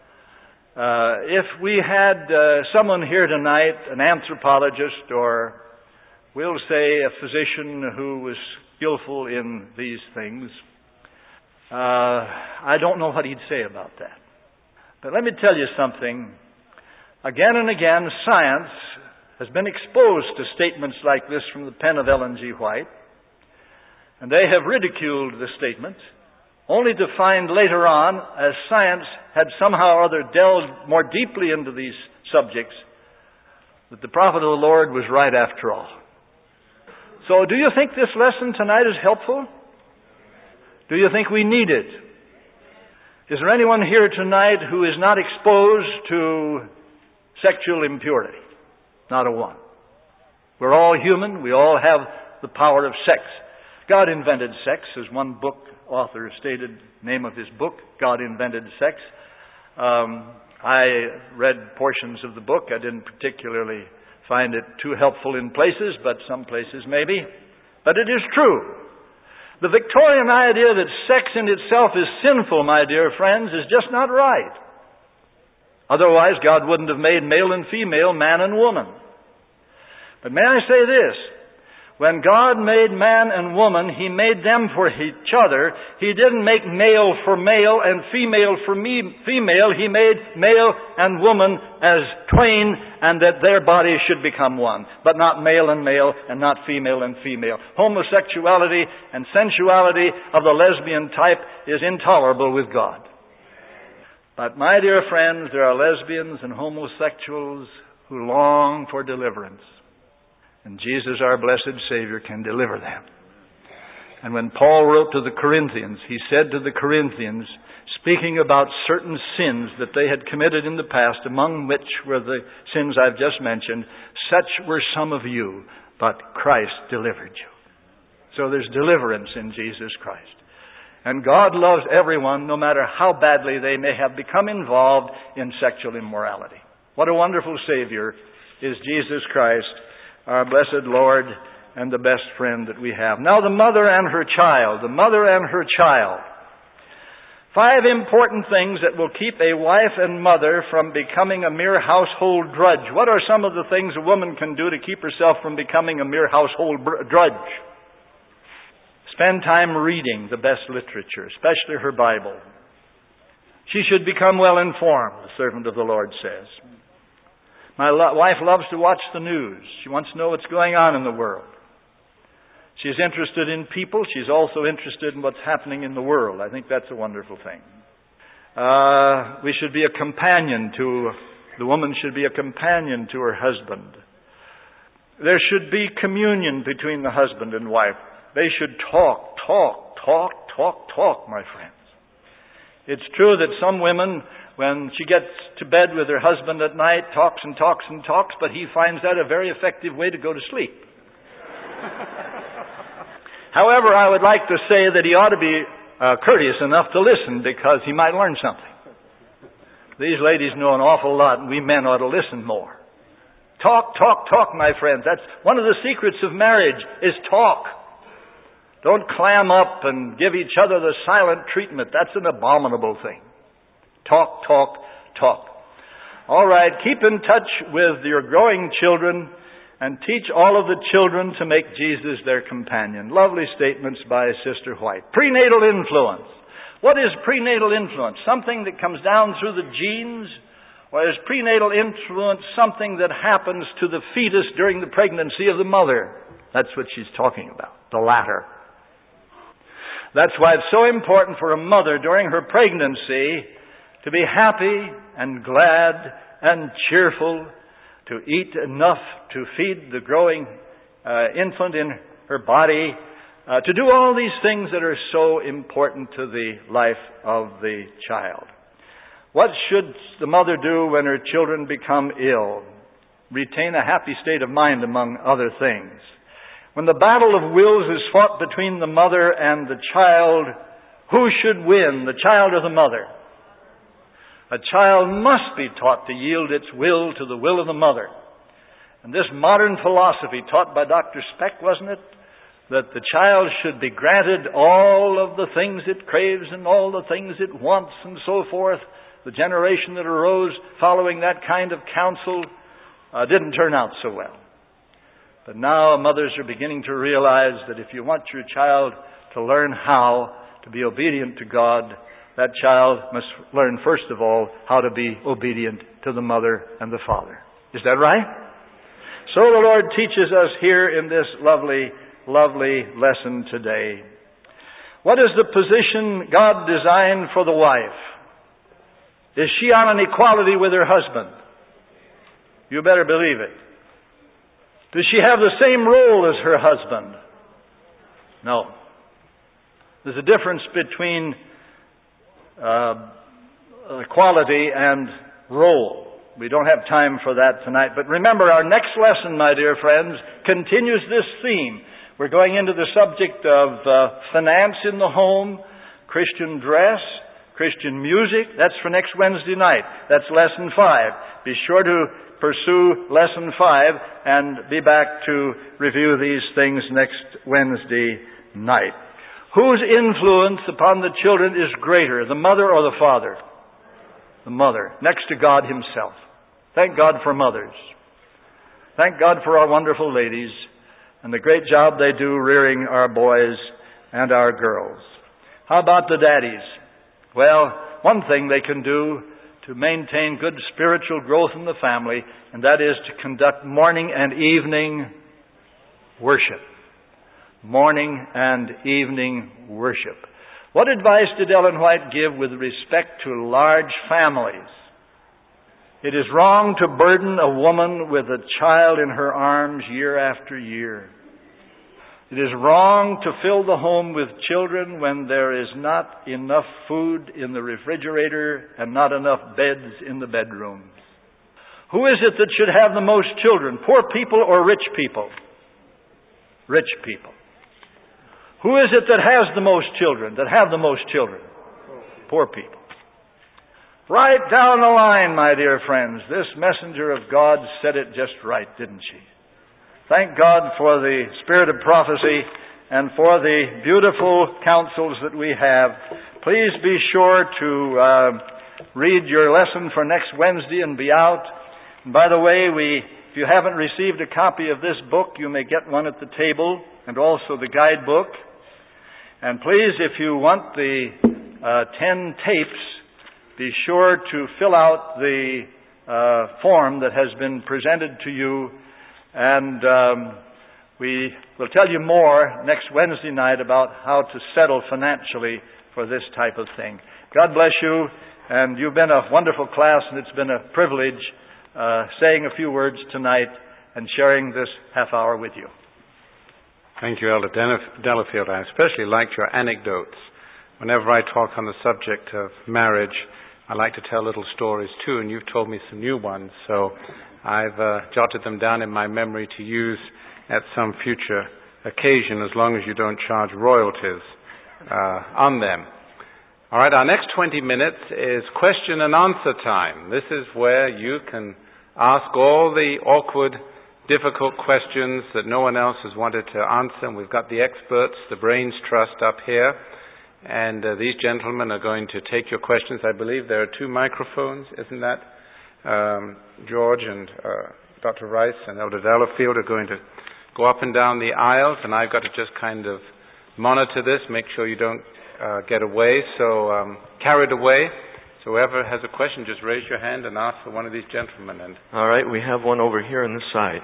uh, if we had uh, someone here tonight, an anthropologist, or we'll say a physician who was skillful in these things, uh, I don't know what he'd say about that. But let me tell you something. Again and again, science has been exposed to statements like this from the pen of Ellen G. White. And they have ridiculed the statement. only to find later on, as science had somehow or other delved more deeply into these subjects, that the prophet of the Lord was right after all. So do you think this lesson tonight is helpful? Do you think we need it? Is there anyone here tonight who is not exposed to sexual impurity? Not a one. We're all human. We all have the power of sex. God invented sex, as one book author stated, name of his book, God Invented Sex. Um, I read portions of the book. I didn't particularly find it too helpful in places, but some places maybe. But it is true. The Victorian idea that sex in itself is sinful, my dear friends, is just not right. Otherwise, God wouldn't have made male and female, man and woman. But may I say this? When God made man and woman, He made them for each other. He didn't make male for male and female for me, female. He made male and woman as twain, and that their bodies should become one. But not male and male, and not female and female. Homosexuality and sensuality of the lesbian type is intolerable with God. But my dear friends, there are lesbians and homosexuals who long for deliverance. And Jesus, our blessed Savior, can deliver them. And when Paul wrote to the Corinthians, he said to the Corinthians, speaking about certain sins that they had committed in the past, among which were the sins I've just mentioned, such were some of you, but Christ delivered you. So there's deliverance in Jesus Christ. And God loves everyone, no matter how badly they may have become involved in sexual immorality. What a wonderful Savior is Jesus Christ, our blessed Lord and the best friend that we have. Now the mother and her child. The mother and her child. Five important things that will keep a wife and mother from becoming a mere household drudge. What are some of the things a woman can do to keep herself from becoming a mere household drudge? Spend time reading the best literature, especially her Bible. She should become well informed, the servant of the Lord says. My lo- wife loves to watch the news. She wants to know what's going on in the world. She's interested in people. She's also interested in what's happening in the world. I think that's a wonderful thing. Uh, we should be a companion to, the woman should be a companion to her husband. There should be communion between the husband and wife. They should talk, talk, talk, talk, talk, my friends. It's true that some women, when she gets to bed with her husband at night, talks and talks and talks, but he finds that a very effective way to go to sleep. However, I would like to say that he ought to be uh, courteous enough to listen, because he might learn something. These ladies know an awful lot, and we men ought to listen more. Talk, talk, talk, my friends. That's one of the secrets of marriage, is talk. Don't clam up and give each other the silent treatment. That's an abominable thing. Talk, talk, talk. All right, keep in touch with your growing children and teach all of the children to make Jesus their companion. Lovely statements by Sister White. Prenatal influence. What is prenatal influence? Something that comes down through the genes? Or is prenatal influence something that happens to the fetus during the pregnancy of the mother? That's what she's talking about, the latter. That's why it's so important for a mother during her pregnancy to be happy and glad and cheerful, to eat enough to feed the growing uh, infant in her body, uh, to do all these things that are so important to the life of the child. What should the mother do when her children become ill? Retain a happy state of mind, among other things. When the battle of wills is fought between the mother and the child, who should win, the child or the mother? A child must be taught to yield its will to the will of the mother. And this modern philosophy taught by Doctor Speck, wasn't it? That the child should be granted all of the things it craves and all the things it wants and so forth. The generation that arose following that kind of counsel uh, didn't turn out so well. But now mothers are beginning to realize that if you want your child to learn how to be obedient to God, that child must learn, first of all, how to be obedient to the mother and the father. Is that right? So the Lord teaches us here in this lovely, lovely lesson today. What is the position God designed for the wife? Is she on an equality with her husband? You better believe it. Does she have the same role as her husband? No. There's a difference between uh, equality and role. We don't have time for that tonight. But remember, our next lesson, my dear friends, continues this theme. We're going into the subject of uh, finance in the home, Christian dress, Christian music. That's for next Wednesday night. That's lesson five. Be sure to pursue lesson five and be back to review these things next Wednesday night. Whose influence upon the children is greater, the mother or the father? The mother, next to God Himself. Thank God for mothers. Thank God for our wonderful ladies and the great job they do rearing our boys and our girls. How about the daddies? Well, one thing they can do to maintain good spiritual growth in the family, and that is to conduct morning and evening worship. Morning and evening worship. What advice did Ellen White give with respect to large families? It is wrong to burden a woman with a child in her arms year after year. It is wrong to fill the home with children when there is not enough food in the refrigerator and not enough beds in the bedrooms. Who is it that should have the most children, poor people or rich people? Rich people. Who is it that has the most children, that have the most children? Poor people. Right down the line, my dear friends, this messenger of God said it just right, didn't she? Thank God for the spirit of prophecy and for the beautiful counsels that we have. Please be sure to uh, read your lesson for next Wednesday and be out. And by the way, we, if you haven't received a copy of this book, you may get one at the table, and also the guidebook. And please, if you want the uh, ten tapes, be sure to fill out the uh, form that has been presented to you. And um, we will tell you more next Wednesday night about how to settle financially for this type of thing. God bless you. And you've been a wonderful class, and it's been a privilege uh, saying a few words tonight and sharing this half hour with you. Thank you, Elder Delafield. I especially liked your anecdotes. Whenever I talk on the subject of marriage, I like to tell little stories too, and you've told me some new ones, so I've uh, jotted them down in my memory to use at some future occasion, as long as you don't charge royalties uh, on them. All right, our next twenty minutes is question and answer time. This is where you can ask all the awkward, difficult questions that no one else has wanted to answer. And we've got the experts, the Brains Trust, up here. And uh, these gentlemen are going to take your questions. I believe there are two microphones, isn't that? Um, George and uh, Doctor Rice and Elder Delafield are going to go up and down the aisles, and I've got to just kind of monitor this, make sure you don't uh, get away, so um, carried away. So whoever has a question, just raise your hand and ask for one of these gentlemen. And all right, we have one over here on this side.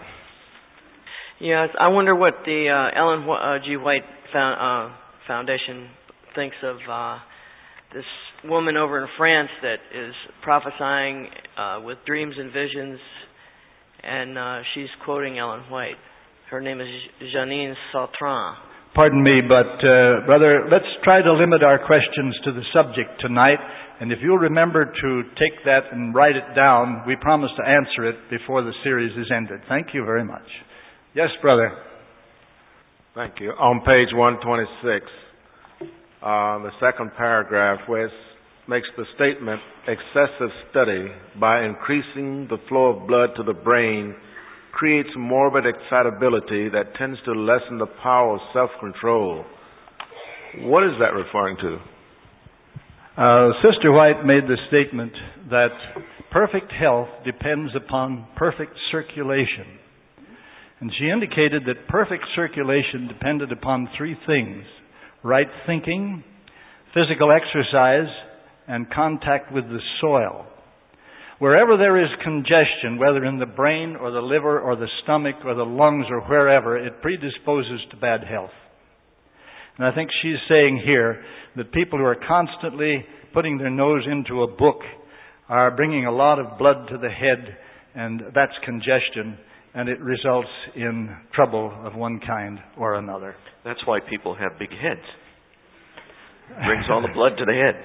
Yes, I wonder what the uh, Ellen uh, G. White found, uh, Foundation thinks of uh, this woman over in France that is prophesying uh, with dreams and visions, and uh, she's quoting Ellen White. Her name is Janine Sautran. Pardon me, but uh, brother, let's try to limit our questions to the subject tonight. And if you'll remember to take that and write it down, we promise to answer it before the series is ended. Thank you very much. Yes, brother. Thank you. On page one twenty-six, uh, the second paragraph, where it makes the statement, excessive study by increasing the flow of blood to the brain creates morbid excitability that tends to lessen the power of self-control. What is that referring to? Uh, Sister White made the statement that perfect health depends upon perfect circulation. And she indicated that perfect circulation depended upon three things: right thinking, physical exercise, and contact with the soil. Wherever there is congestion, whether in the brain or the liver or the stomach or the lungs or wherever, it predisposes to bad health. And I think she's saying here that people who are constantly putting their nose into a book are bringing a lot of blood to the head, and that's congestion, and it results in trouble of one kind or another. That's why people have big heads. It brings all the blood to the head.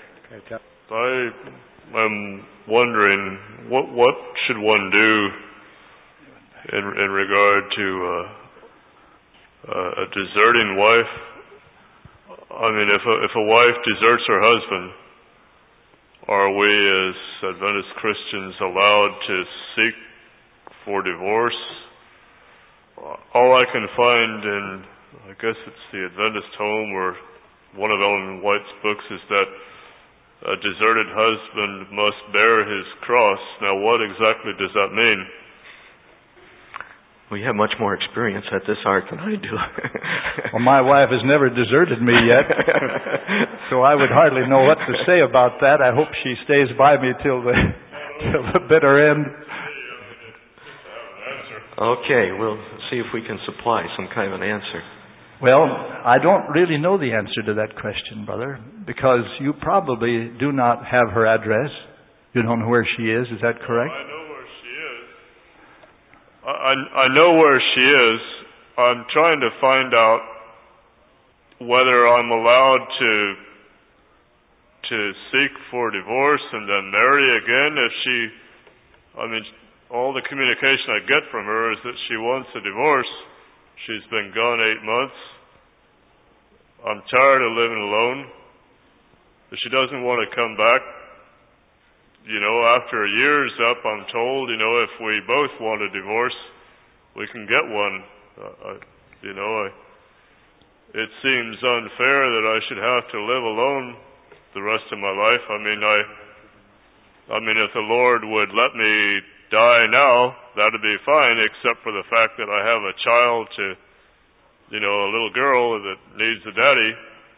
I am wondering, what what should one do in in regard to uh, uh, a deserting wife? I mean, if a, if a wife deserts her husband, are we as Adventist Christians allowed to seek for divorce? All I can find in, I guess it's the Adventist Home or one of Ellen White's books, is that a deserted husband must bear his cross. Now, what exactly does that mean? Well, you have much more experience at this art than I do. Well, my wife has never deserted me yet, so I would hardly know what to say about that. I hope she stays by me till the till the bitter end. Okay, we'll see if we can supply some kind of an answer. Well, I don't really know the answer to that question, brother, because you probably do not have her address. You don't know where she is. Is that correct? I know where she is. I, I know where she is. I'm trying to find out whether I'm allowed to to seek for divorce and then marry again. If she, I mean, all the communication I get from her is that she wants a divorce. She's been gone eight months. I'm tired of living alone. If she doesn't want to come back, you know, after a year's up, I'm told, you know, if we both want a divorce, we can get one. Uh, I, you know, I, it seems unfair that I should have to live alone the rest of my life. I mean, I, I mean, if the Lord would let me die now, that'd be fine, except for the fact that I have a child to, you know, a little girl that needs a daddy.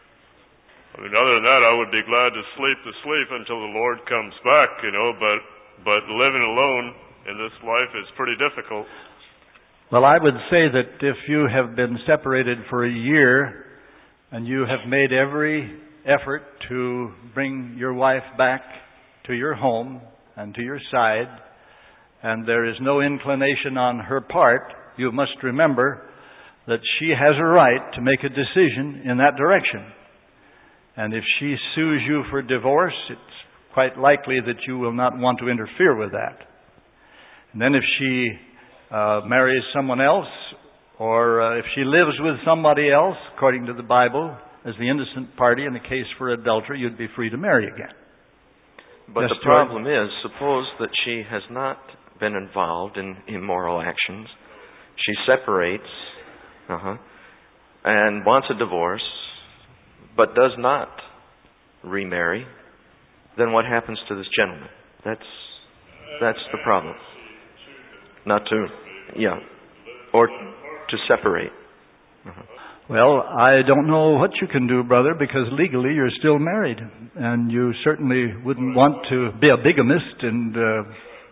I mean, other than that, I would be glad to sleep the sleep until the Lord comes back, you know, but, but living alone in this life is pretty difficult. Well, I would say that if you have been separated for a year and you have made every effort to bring your wife back to your home and to your side, and there is no inclination on her part, you must remember that she has a right to make a decision in that direction. And if she sues you for divorce, it's quite likely that you will not want to interfere with that. And then if she uh, marries someone else, or uh, if she lives with somebody else, according to the Bible, as the innocent party in a case for adultery, you'd be free to marry again. But the problem is, suppose that she has not been involved in immoral actions. She separates uh-huh, and wants a divorce, but does not remarry. Then what happens to this gentleman? That's that's the problem. Not to, yeah, or to separate. Uh-huh. Well, I don't know what you can do, brother, because legally you're still married, and you certainly wouldn't want to be a bigamist and. Uh,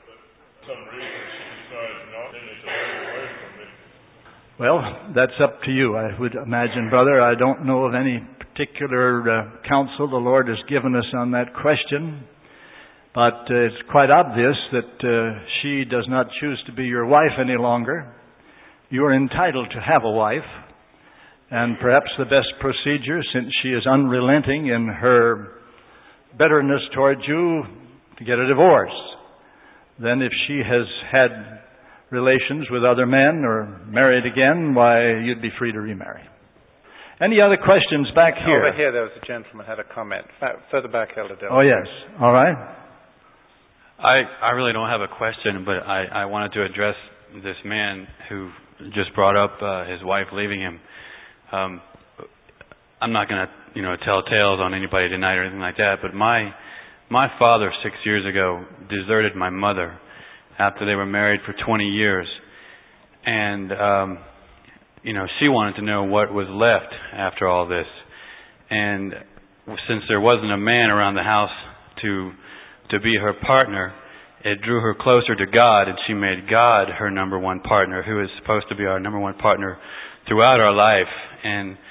Well, that's up to you, I would imagine, brother. I don't know of any particular uh, counsel the Lord has given us on that question. But uh, it's quite obvious that uh, she does not choose to be your wife any longer. You are entitled to have a wife. And perhaps the best procedure, since she is unrelenting in her bitterness towards you, to get a divorce. Then if she has had relations with other men or married again, why, you'd be free to remarry. Any other questions back here? Over here, there was a gentleman who had a comment. Further back, Elder Dillon. Oh, yes. All right. I, I really don't have a question, but I, I wanted to address this man who just brought up uh, his wife leaving him. Um, I'm not going to, you know, tell tales on anybody tonight or anything like that, but my my father six years ago deserted my mother after they were married for twenty years. And, um, you know, she wanted to know what was left after all this. And since there wasn't a man around the house to to be her partner, it drew her closer to God, and she made God her number one partner, who is supposed to be our number one partner throughout our life. And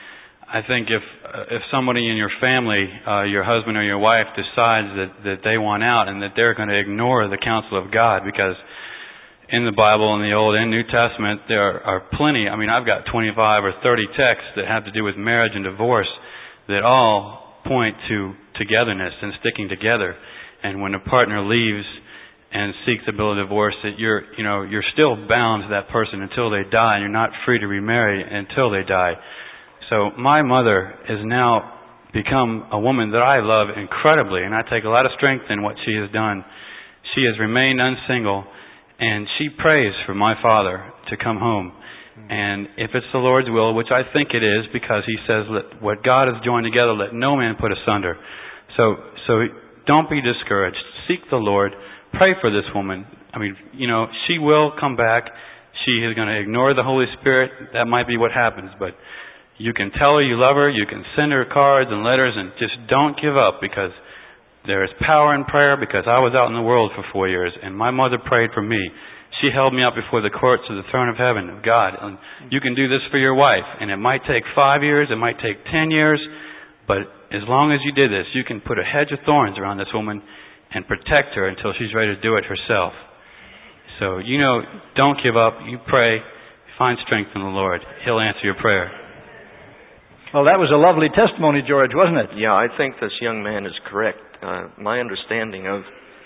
I think if uh, if somebody in your family, uh, your husband or your wife, decides that, that they want out and that they're going to ignore the counsel of God, because in the Bible, in the Old and New Testament, there are, are plenty. I mean, I've got twenty-five or thirty texts that have to do with marriage and divorce that all point to togetherness and sticking together. And when a partner leaves and seeks a bill of divorce, that you're, you know, you're still bound to that person until they die, and you're not free to remarry until they die. So my mother has now become a woman that I love incredibly, and I take a lot of strength in what she has done. She has remained unsingle, and she prays for my father to come home. And if it's the Lord's will, which I think it is, because He says, "Let what God has joined together, let no man put asunder." So, so don't be discouraged. Seek the Lord. Pray for this woman. I mean, you know, she will come back. She is going to ignore the Holy Spirit. That might be what happens, but you can tell her you love her. You can send her cards and letters, and just don't give up, because there is power in prayer. Because I was out in the world for four years, and my mother prayed for me. She held me up before the courts of the throne of heaven, of God. And you can do this for your wife, and it might take five years, it might take ten years, but as long as you did this, you can put a hedge of thorns around this woman and protect her until she's ready to do it herself. So, you know, don't give up. You pray. Find strength in the Lord. He'll answer your prayer. Well, that was a lovely testimony, George, wasn't it? Yeah, I think this young man is correct. Uh, my understanding of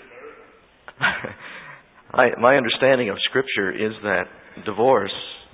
I, my understanding of Scripture is that divorce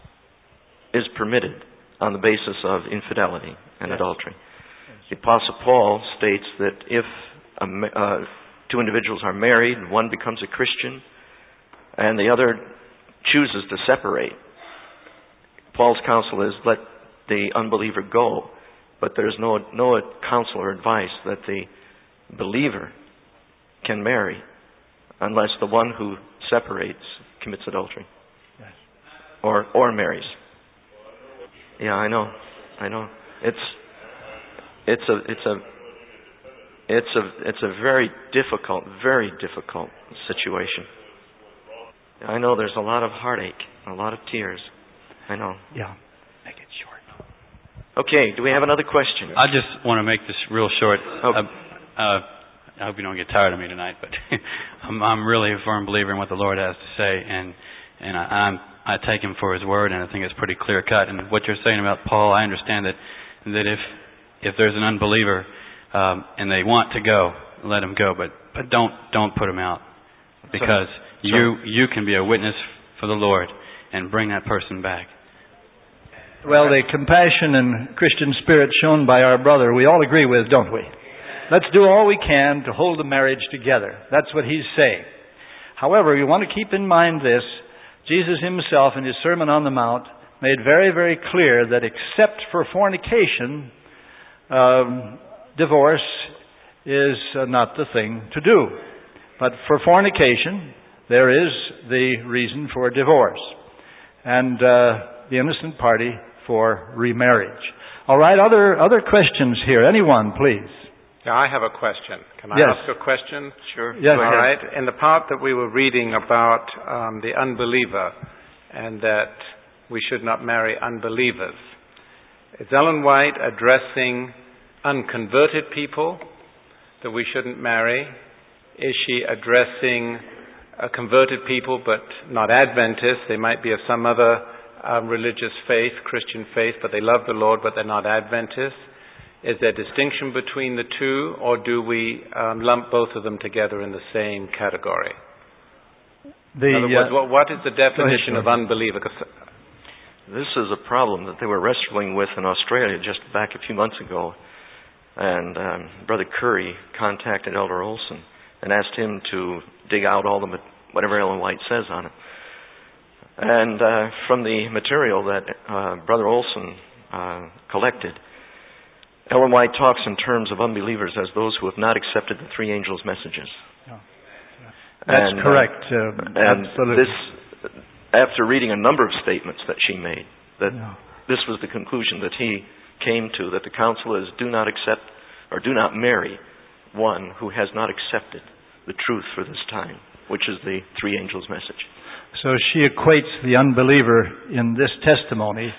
is permitted on the basis of infidelity and yes. adultery. Yes. The Apostle Paul states that if a, uh, two individuals are married, one becomes a Christian, and the other chooses to separate, Paul's counsel is let the unbeliever go. But there's no no counsel or advice that the believer can marry unless the one who separates commits adultery. Yes. Or or marries. Yeah, I know. I know. It's it's a it's a it's a it's a very difficult, very difficult situation. I know there's a lot of heartache, a lot of tears. I know. Yeah. Make it short. Okay, do we have another question? I just want to make this real short. Oh. Uh, uh, I hope you don't get tired of me tonight, but I'm, I'm really a firm believer in what the Lord has to say, and and I, I'm, I take Him for His word, and I think it's pretty clear cut. And what you're saying about Paul, I understand that that if if there's an unbeliever um, and they want to go, let them go, but but don't don't put them out, because so, you so. you can be a witness for the Lord and bring that person back. Well, the compassion and Christian spirit shown by our brother, we all agree with, don't we? Let's do all we can to hold the marriage together. That's what he's saying. However, you want to keep in mind this. Jesus Himself in His Sermon on the Mount made very, very clear that except for fornication, um, divorce is uh, not the thing to do. But for fornication, there is the reason for divorce. And uh, the innocent party for remarriage. All right, other other questions here. Anyone, please? Yeah, I have a question. Can I yes. ask a question? Sure. Yes. All right. In the part that we were reading about um, the unbeliever and that we should not marry unbelievers, is Ellen White addressing unconverted people that we shouldn't marry? Is she addressing uh, converted people but not Adventists? They might be of some other um, religious faith, Christian faith, but they love the Lord but they're not Adventists. Is there distinction between the two, or do we um, lump both of them together in the same category? The, in other words, uh, what, what is the definition ahead, of unbeliever? This is a problem that they were wrestling with in Australia just back a few months ago. And um, Brother Curry contacted Elder Olson and asked him to dig out all the whatever Ellen White says on it. And uh, from the material that uh, Brother Olson uh, collected, Ellen White talks in terms of unbelievers as those who have not accepted the three angels' messages. Oh, that's and, correct. Uh, uh, and absolutely. this, after reading a number of statements that she made, that no. this was the conclusion that he came to, that the counsel is do not accept or do not marry one who has not accepted the truth for this time, which is the three angels' message. So she equates the unbeliever in this testimony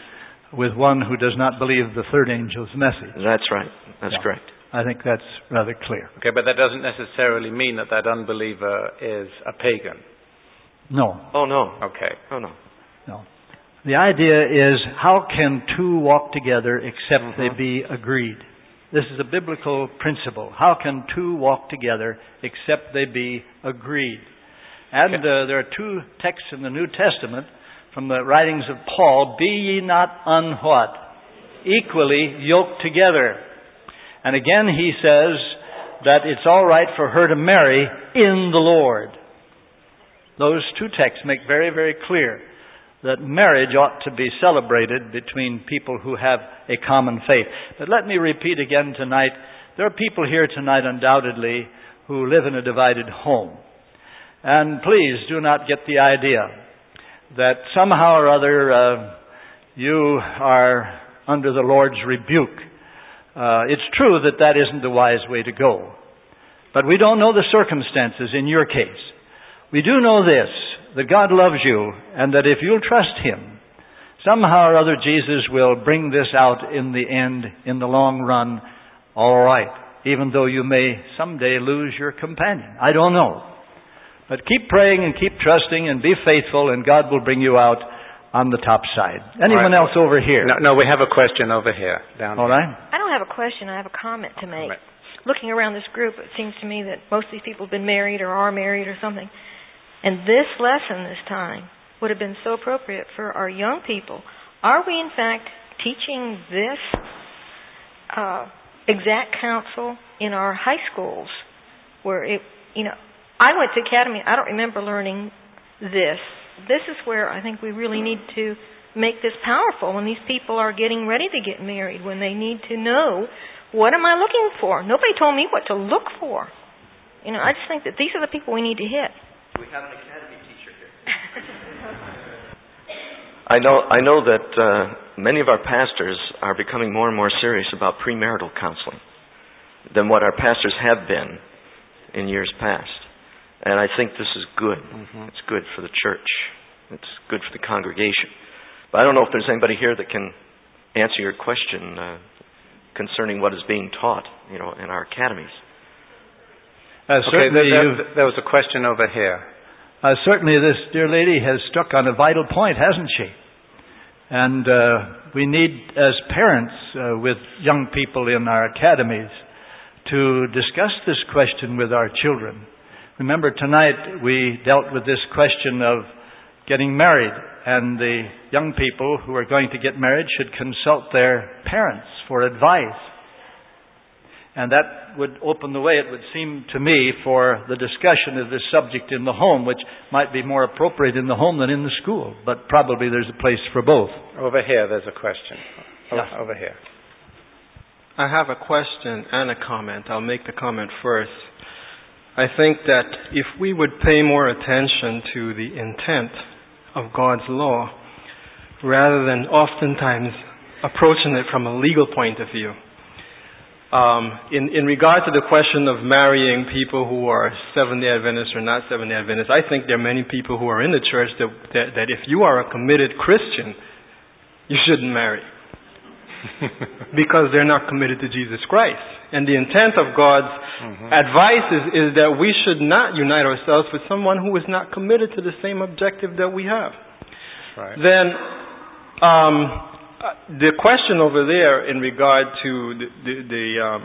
with one who does not believe the third angel's message. That's right. That's Yeah. correct. I think that's rather clear. Okay, but that doesn't necessarily mean that that unbeliever is a pagan. No. Oh, no. Okay. Oh, no. No. The idea is, how can two walk together except Mm-hmm. they be agreed? This is a biblical principle. How can two walk together except they be agreed? And Okay. uh, there are two texts in the New Testament from the writings of Paul. Be ye not un what? Equally yoked together. And again he says that it's all right for her to marry in the Lord. Those two texts make very, very clear that marriage ought to be celebrated between people who have a common faith. But let me repeat again tonight, there are people here tonight undoubtedly who live in a divided home. And please do not get the idea that somehow or other uh, you are under the Lord's rebuke. Uh, it's true that that isn't the wise way to go. But we don't know the circumstances in your case. We do know this, that God loves you, and that if you'll trust Him, somehow or other Jesus will bring this out in the end, in the long run, all right, even though you may someday lose your companion. I don't know. But keep praying and keep trusting and be faithful, and God will bring you out on the top side. Anyone right. else over here? No, no, we have a question over here. Down all here. right. I don't have a question. I have a comment to make. Right. Looking around this group, it seems to me that most of these people have been married or are married or something. And this lesson this time would have been so appropriate for our young people. Are we, in fact, teaching this uh, exact counsel in our high schools? Where it, you know, I went to academy. I don't remember learning this. This is where I think we really need to make this powerful when these people are getting ready to get married, when they need to know, what am I looking for? Nobody told me what to look for. You know, I just think that these are the people we need to hit. We have an academy teacher here. I know I know that uh, many of our pastors are becoming more and more serious about premarital counseling than what our pastors have been in years past. And I think this is good. Mm-hmm. It's good for the church. It's good for the congregation. But I don't know if there's anybody here that can answer your question uh, concerning what is being taught, you know, in our academies. Uh, okay, there, there, there was a question over here. Uh, certainly this dear lady has struck on a vital point, hasn't she? And uh, we need, as parents uh, with young people in our academies, to discuss this question with our children. Remember, tonight we dealt with this question of getting married, and the young people who are going to get married should consult their parents for advice. And that would open the way, it would seem to me, for the discussion of this subject in the home, which might be more appropriate in the home than in the school. But probably there's a place for both. Over here, there's a question. Over, Yes. over here. I have a question and a comment. I'll make the comment first. I think that if we would pay more attention to the intent of God's law, rather than oftentimes approaching it from a legal point of view, Um, in, in regard to the question of marrying people who are Seventh-day Adventists or not Seventh-day Adventists, I think there are many people who are in the church that, that, that if you are a committed Christian, you shouldn't marry. Because they're not committed to Jesus Christ. And the intent of God's mm-hmm. advice is, is that we should not unite ourselves with someone who is not committed to the same objective that we have. Right. Then, um, the question over there in regard to the, the, the um,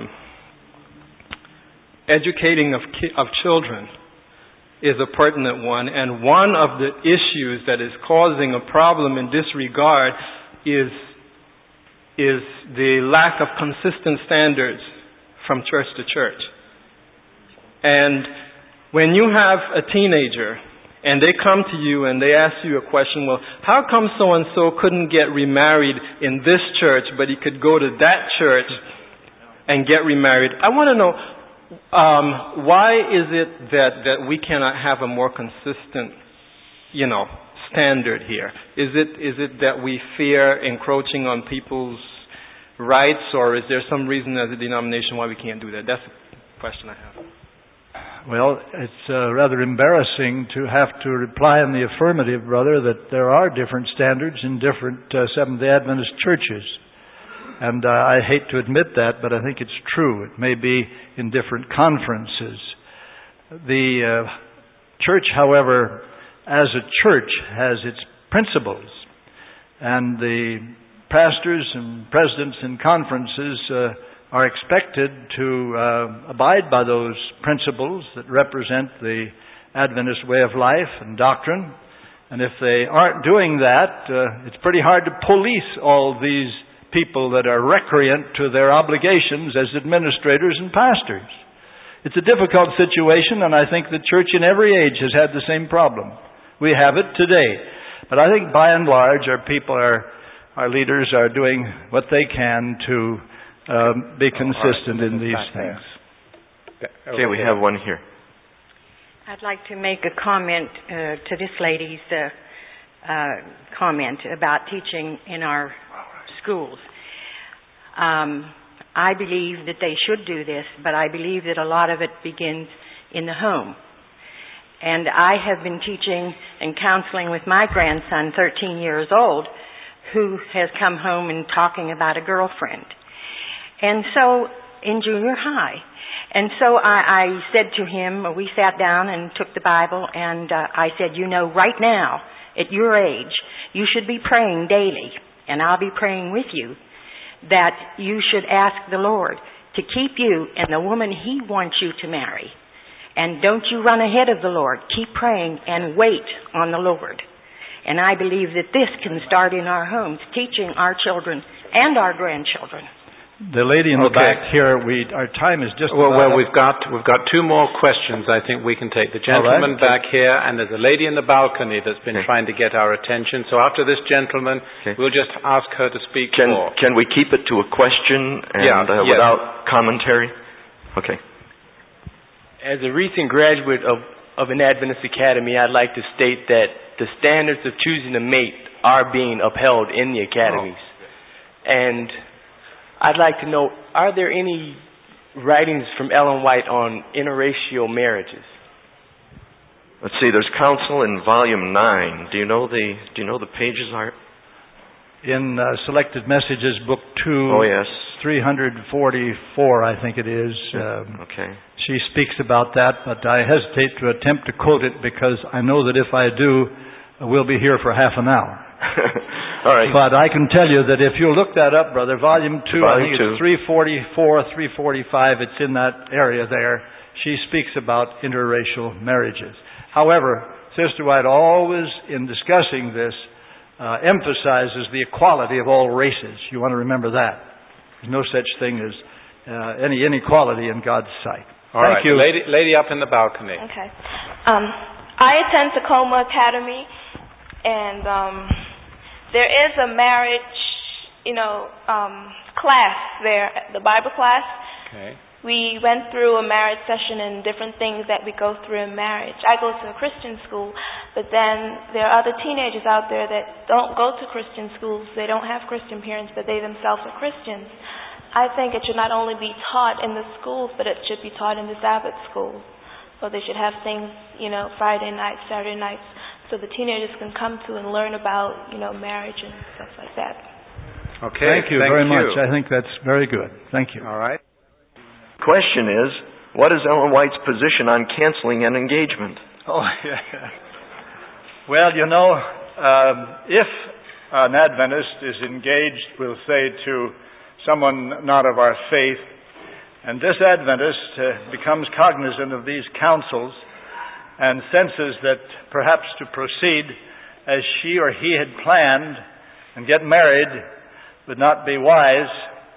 educating of ki- of children is a pertinent one, and one of the issues that is causing a problem in this regard is is the lack of consistent standards from church to church. And when you have a teenager and they come to you and they ask you a question, well, how come so-and-so couldn't get remarried in this church, but he could go to that church and get remarried? I want to know, um, why is it that, that we cannot have a more consistent, you know, standard here? Is it is it that we fear encroaching on people's rights, or is there some reason as a denomination why we can't do that? That's the question I have. Well, it's uh, rather embarrassing to have to reply in the affirmative, brother, that there are different standards in different uh, Seventh-day Adventist churches. And uh, I hate to admit that, but I think it's true. It may be in different conferences. The uh, church, however, as a church, has its principles. And the pastors and presidents in conferences uh, are expected to uh, abide by those principles that represent the Adventist way of life and doctrine. And if they aren't doing that, uh, it's pretty hard to police all these people that are recreant to their obligations as administrators and pastors. It's a difficult situation, and I think the church in every age has had the same problem. We have it today. But I think by and large our people, are, our leaders are doing what they can to Um, be consistent in these things. Okay, we have one here. I'd like to make a comment uh, to this lady's uh, uh, comment about teaching in our schools. Um, I believe that they should do this, but I believe that a lot of it begins in the home. And I have been teaching and counseling with my grandson, thirteen years old, who has come home and talking about a girlfriend. And so, in junior high. And so I, I said to him, we sat down and took the Bible, and uh, I said, you know, right now, at your age, you should be praying daily, and I'll be praying with you, that you should ask the Lord to keep you and the woman He wants you to marry. And don't you run ahead of the Lord. Keep praying and wait on the Lord. And I believe that this can start in our homes, teaching our children and our grandchildren. The lady in the okay. back here, we our time is just well. Well, we've got we've got two more questions. I think we can take the gentleman right. back here, and there's a lady in the balcony that's been okay. trying to get our attention. So after this gentleman, okay. we'll just ask her to speak can, more. Can we keep it to a question and yeah, uh, yes. without commentary? Okay. As a recent graduate of of an Adventist academy, I'd like to state that the standards of choosing a mate are being upheld in the academies, oh. and I'd like to know, are there any writings from Ellen White on interracial marriages? Let's see, there's counsel in volume nine. Do you know the do you know the pages, Art? In uh, Selected Messages, book two, oh, yes. three forty-four, I think it is. Um, okay. She speaks about that, but I hesitate to attempt to quote it because I know that if I do, we'll be here for half an hour. All right. But I can tell you that if you look that up, brother, volume two, volume I think two. it's three forty-four, three forty-five, it's in that area there. She speaks about interracial marriages. However, Sister White always, in discussing this, uh, emphasizes the equality of all races. You want to remember that. There's no such thing as uh, any inequality in God's sight. All Thank right. you. Lady, lady up in the balcony. Okay. Um, I attend Tacoma Academy, and um, there is a marriage, you know, um, class there, the Bible class. Okay. We went through a marriage session and different things that we go through in marriage. I go to a Christian school, but then there are other teenagers out there that don't go to Christian schools. They don't have Christian parents, but they themselves are Christians. I think it should not only be taught in the schools, but it should be taught in the Sabbath school. So they should have things, you know, Friday nights, Saturday nights, so the teenagers can come to and learn about, you know, marriage and stuff like that. Okay. Thank you Thank very you. much. I think that's very good. Thank you. All right. Question is, what is Ellen White's position on canceling an engagement? Oh, yeah. Well, you know, um, if an Adventist is engaged, we'll say, to someone not of our faith, and this Adventist uh, becomes cognizant of these counsels and senses that perhaps to proceed as she or he had planned and get married would not be wise,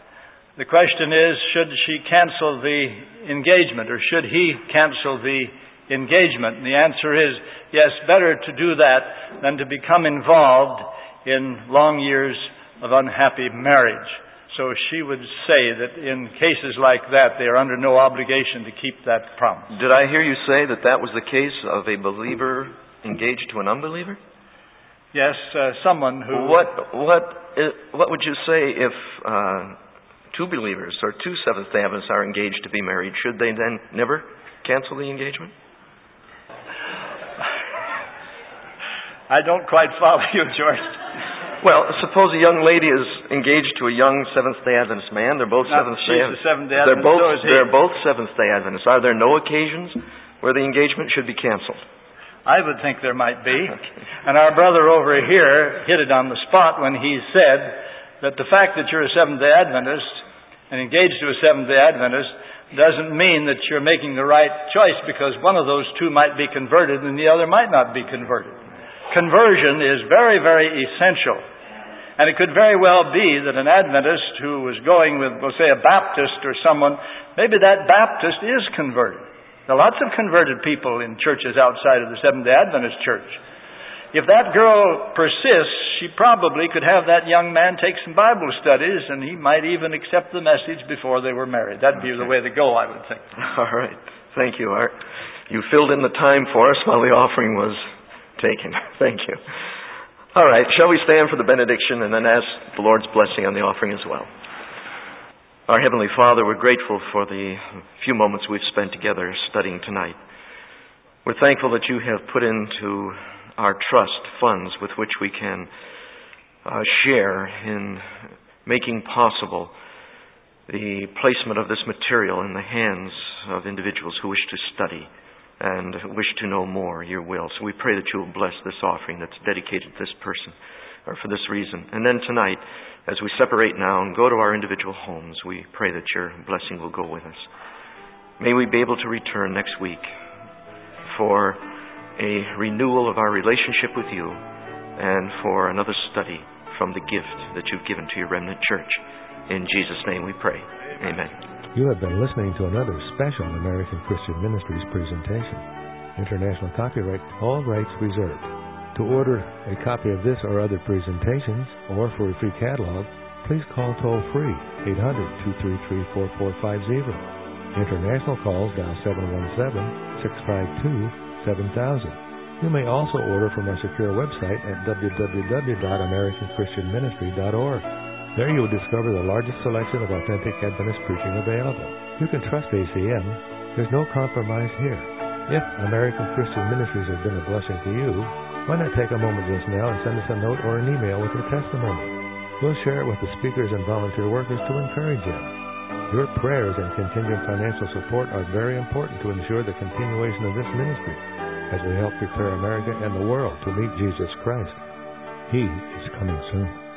the question is, should she cancel the engagement, or should he cancel the engagement? And the answer is, yes, better to do that than to become involved in long years of unhappy marriage. So she would say that in cases like that, they are under no obligation to keep that promise. Did I hear you say that that was the case of a believer engaged to an unbeliever? Yes, uh, someone who... What, what, what would you say if... Uh, Two believers or two Seventh-day Adventists are engaged to be married. Should they then never cancel the engagement? I don't quite follow you, George. Well, suppose a young lady is engaged to a young Seventh-day Adventist man. They're both Now, Seventh-day she's Adventists. a Seventh-day Adventist, They're both, so is he. they're both Seventh-day Adventists. Are there no occasions where the engagement should be canceled? I would think there might be. And our brother over here hit it on the spot when he said that the fact that you're a Seventh-day Adventist and engaged to a Seventh-day Adventist doesn't mean that you're making the right choice, because one of those two might be converted and the other might not be converted. Conversion is very, very essential. And it could very well be that an Adventist who was going with, we'll say, a Baptist or someone, maybe that Baptist is converted. There are lots of converted people in churches outside of the Seventh-day Adventist church. If that girl persists, she probably could have that young man take some Bible studies, and he might even accept the message before they were married. That'd be Okay. the way to go, I would think. All right. Thank you, Art. You filled in the time for us while the offering was taken. Thank you. All right. Shall we stand for the benediction and then ask the Lord's blessing on the offering as well? Our Heavenly Father, we're grateful for the few moments we've spent together studying tonight. We're thankful that you have put into our trust funds with which we can uh, share in making possible the placement of this material in the hands of individuals who wish to study and wish to know more your will. So we pray that you will bless this offering that's dedicated to this person or for this reason. And then tonight, as we separate now and go to our individual homes, we pray that your blessing will go with us. May we be able to return next week for a renewal of our relationship with you and for another study from the gift that you've given to your remnant church. In Jesus' name we pray. Amen. You have been listening to another special American Christian Ministries presentation. International copyright, all rights reserved. To order a copy of this or other presentations, or for a free catalog, please call toll-free eight hundred, two three three, four four five zero. International calls dial seven one seven, six five two, seven thousand. You may also order from our secure website at w w w dot american christian ministry dot org. There you will discover the largest selection of authentic Adventist preaching available. You can trust A C M. There's no compromise here. If American Christian Ministries has been a blessing to you, why not take a moment just now and send us a note or an email with your testimony? We'll share it with the speakers and volunteer workers to encourage you. Your prayers and contingent financial support are very important to ensure the continuation of this ministry as we help prepare America and the world to meet Jesus Christ. He is coming soon.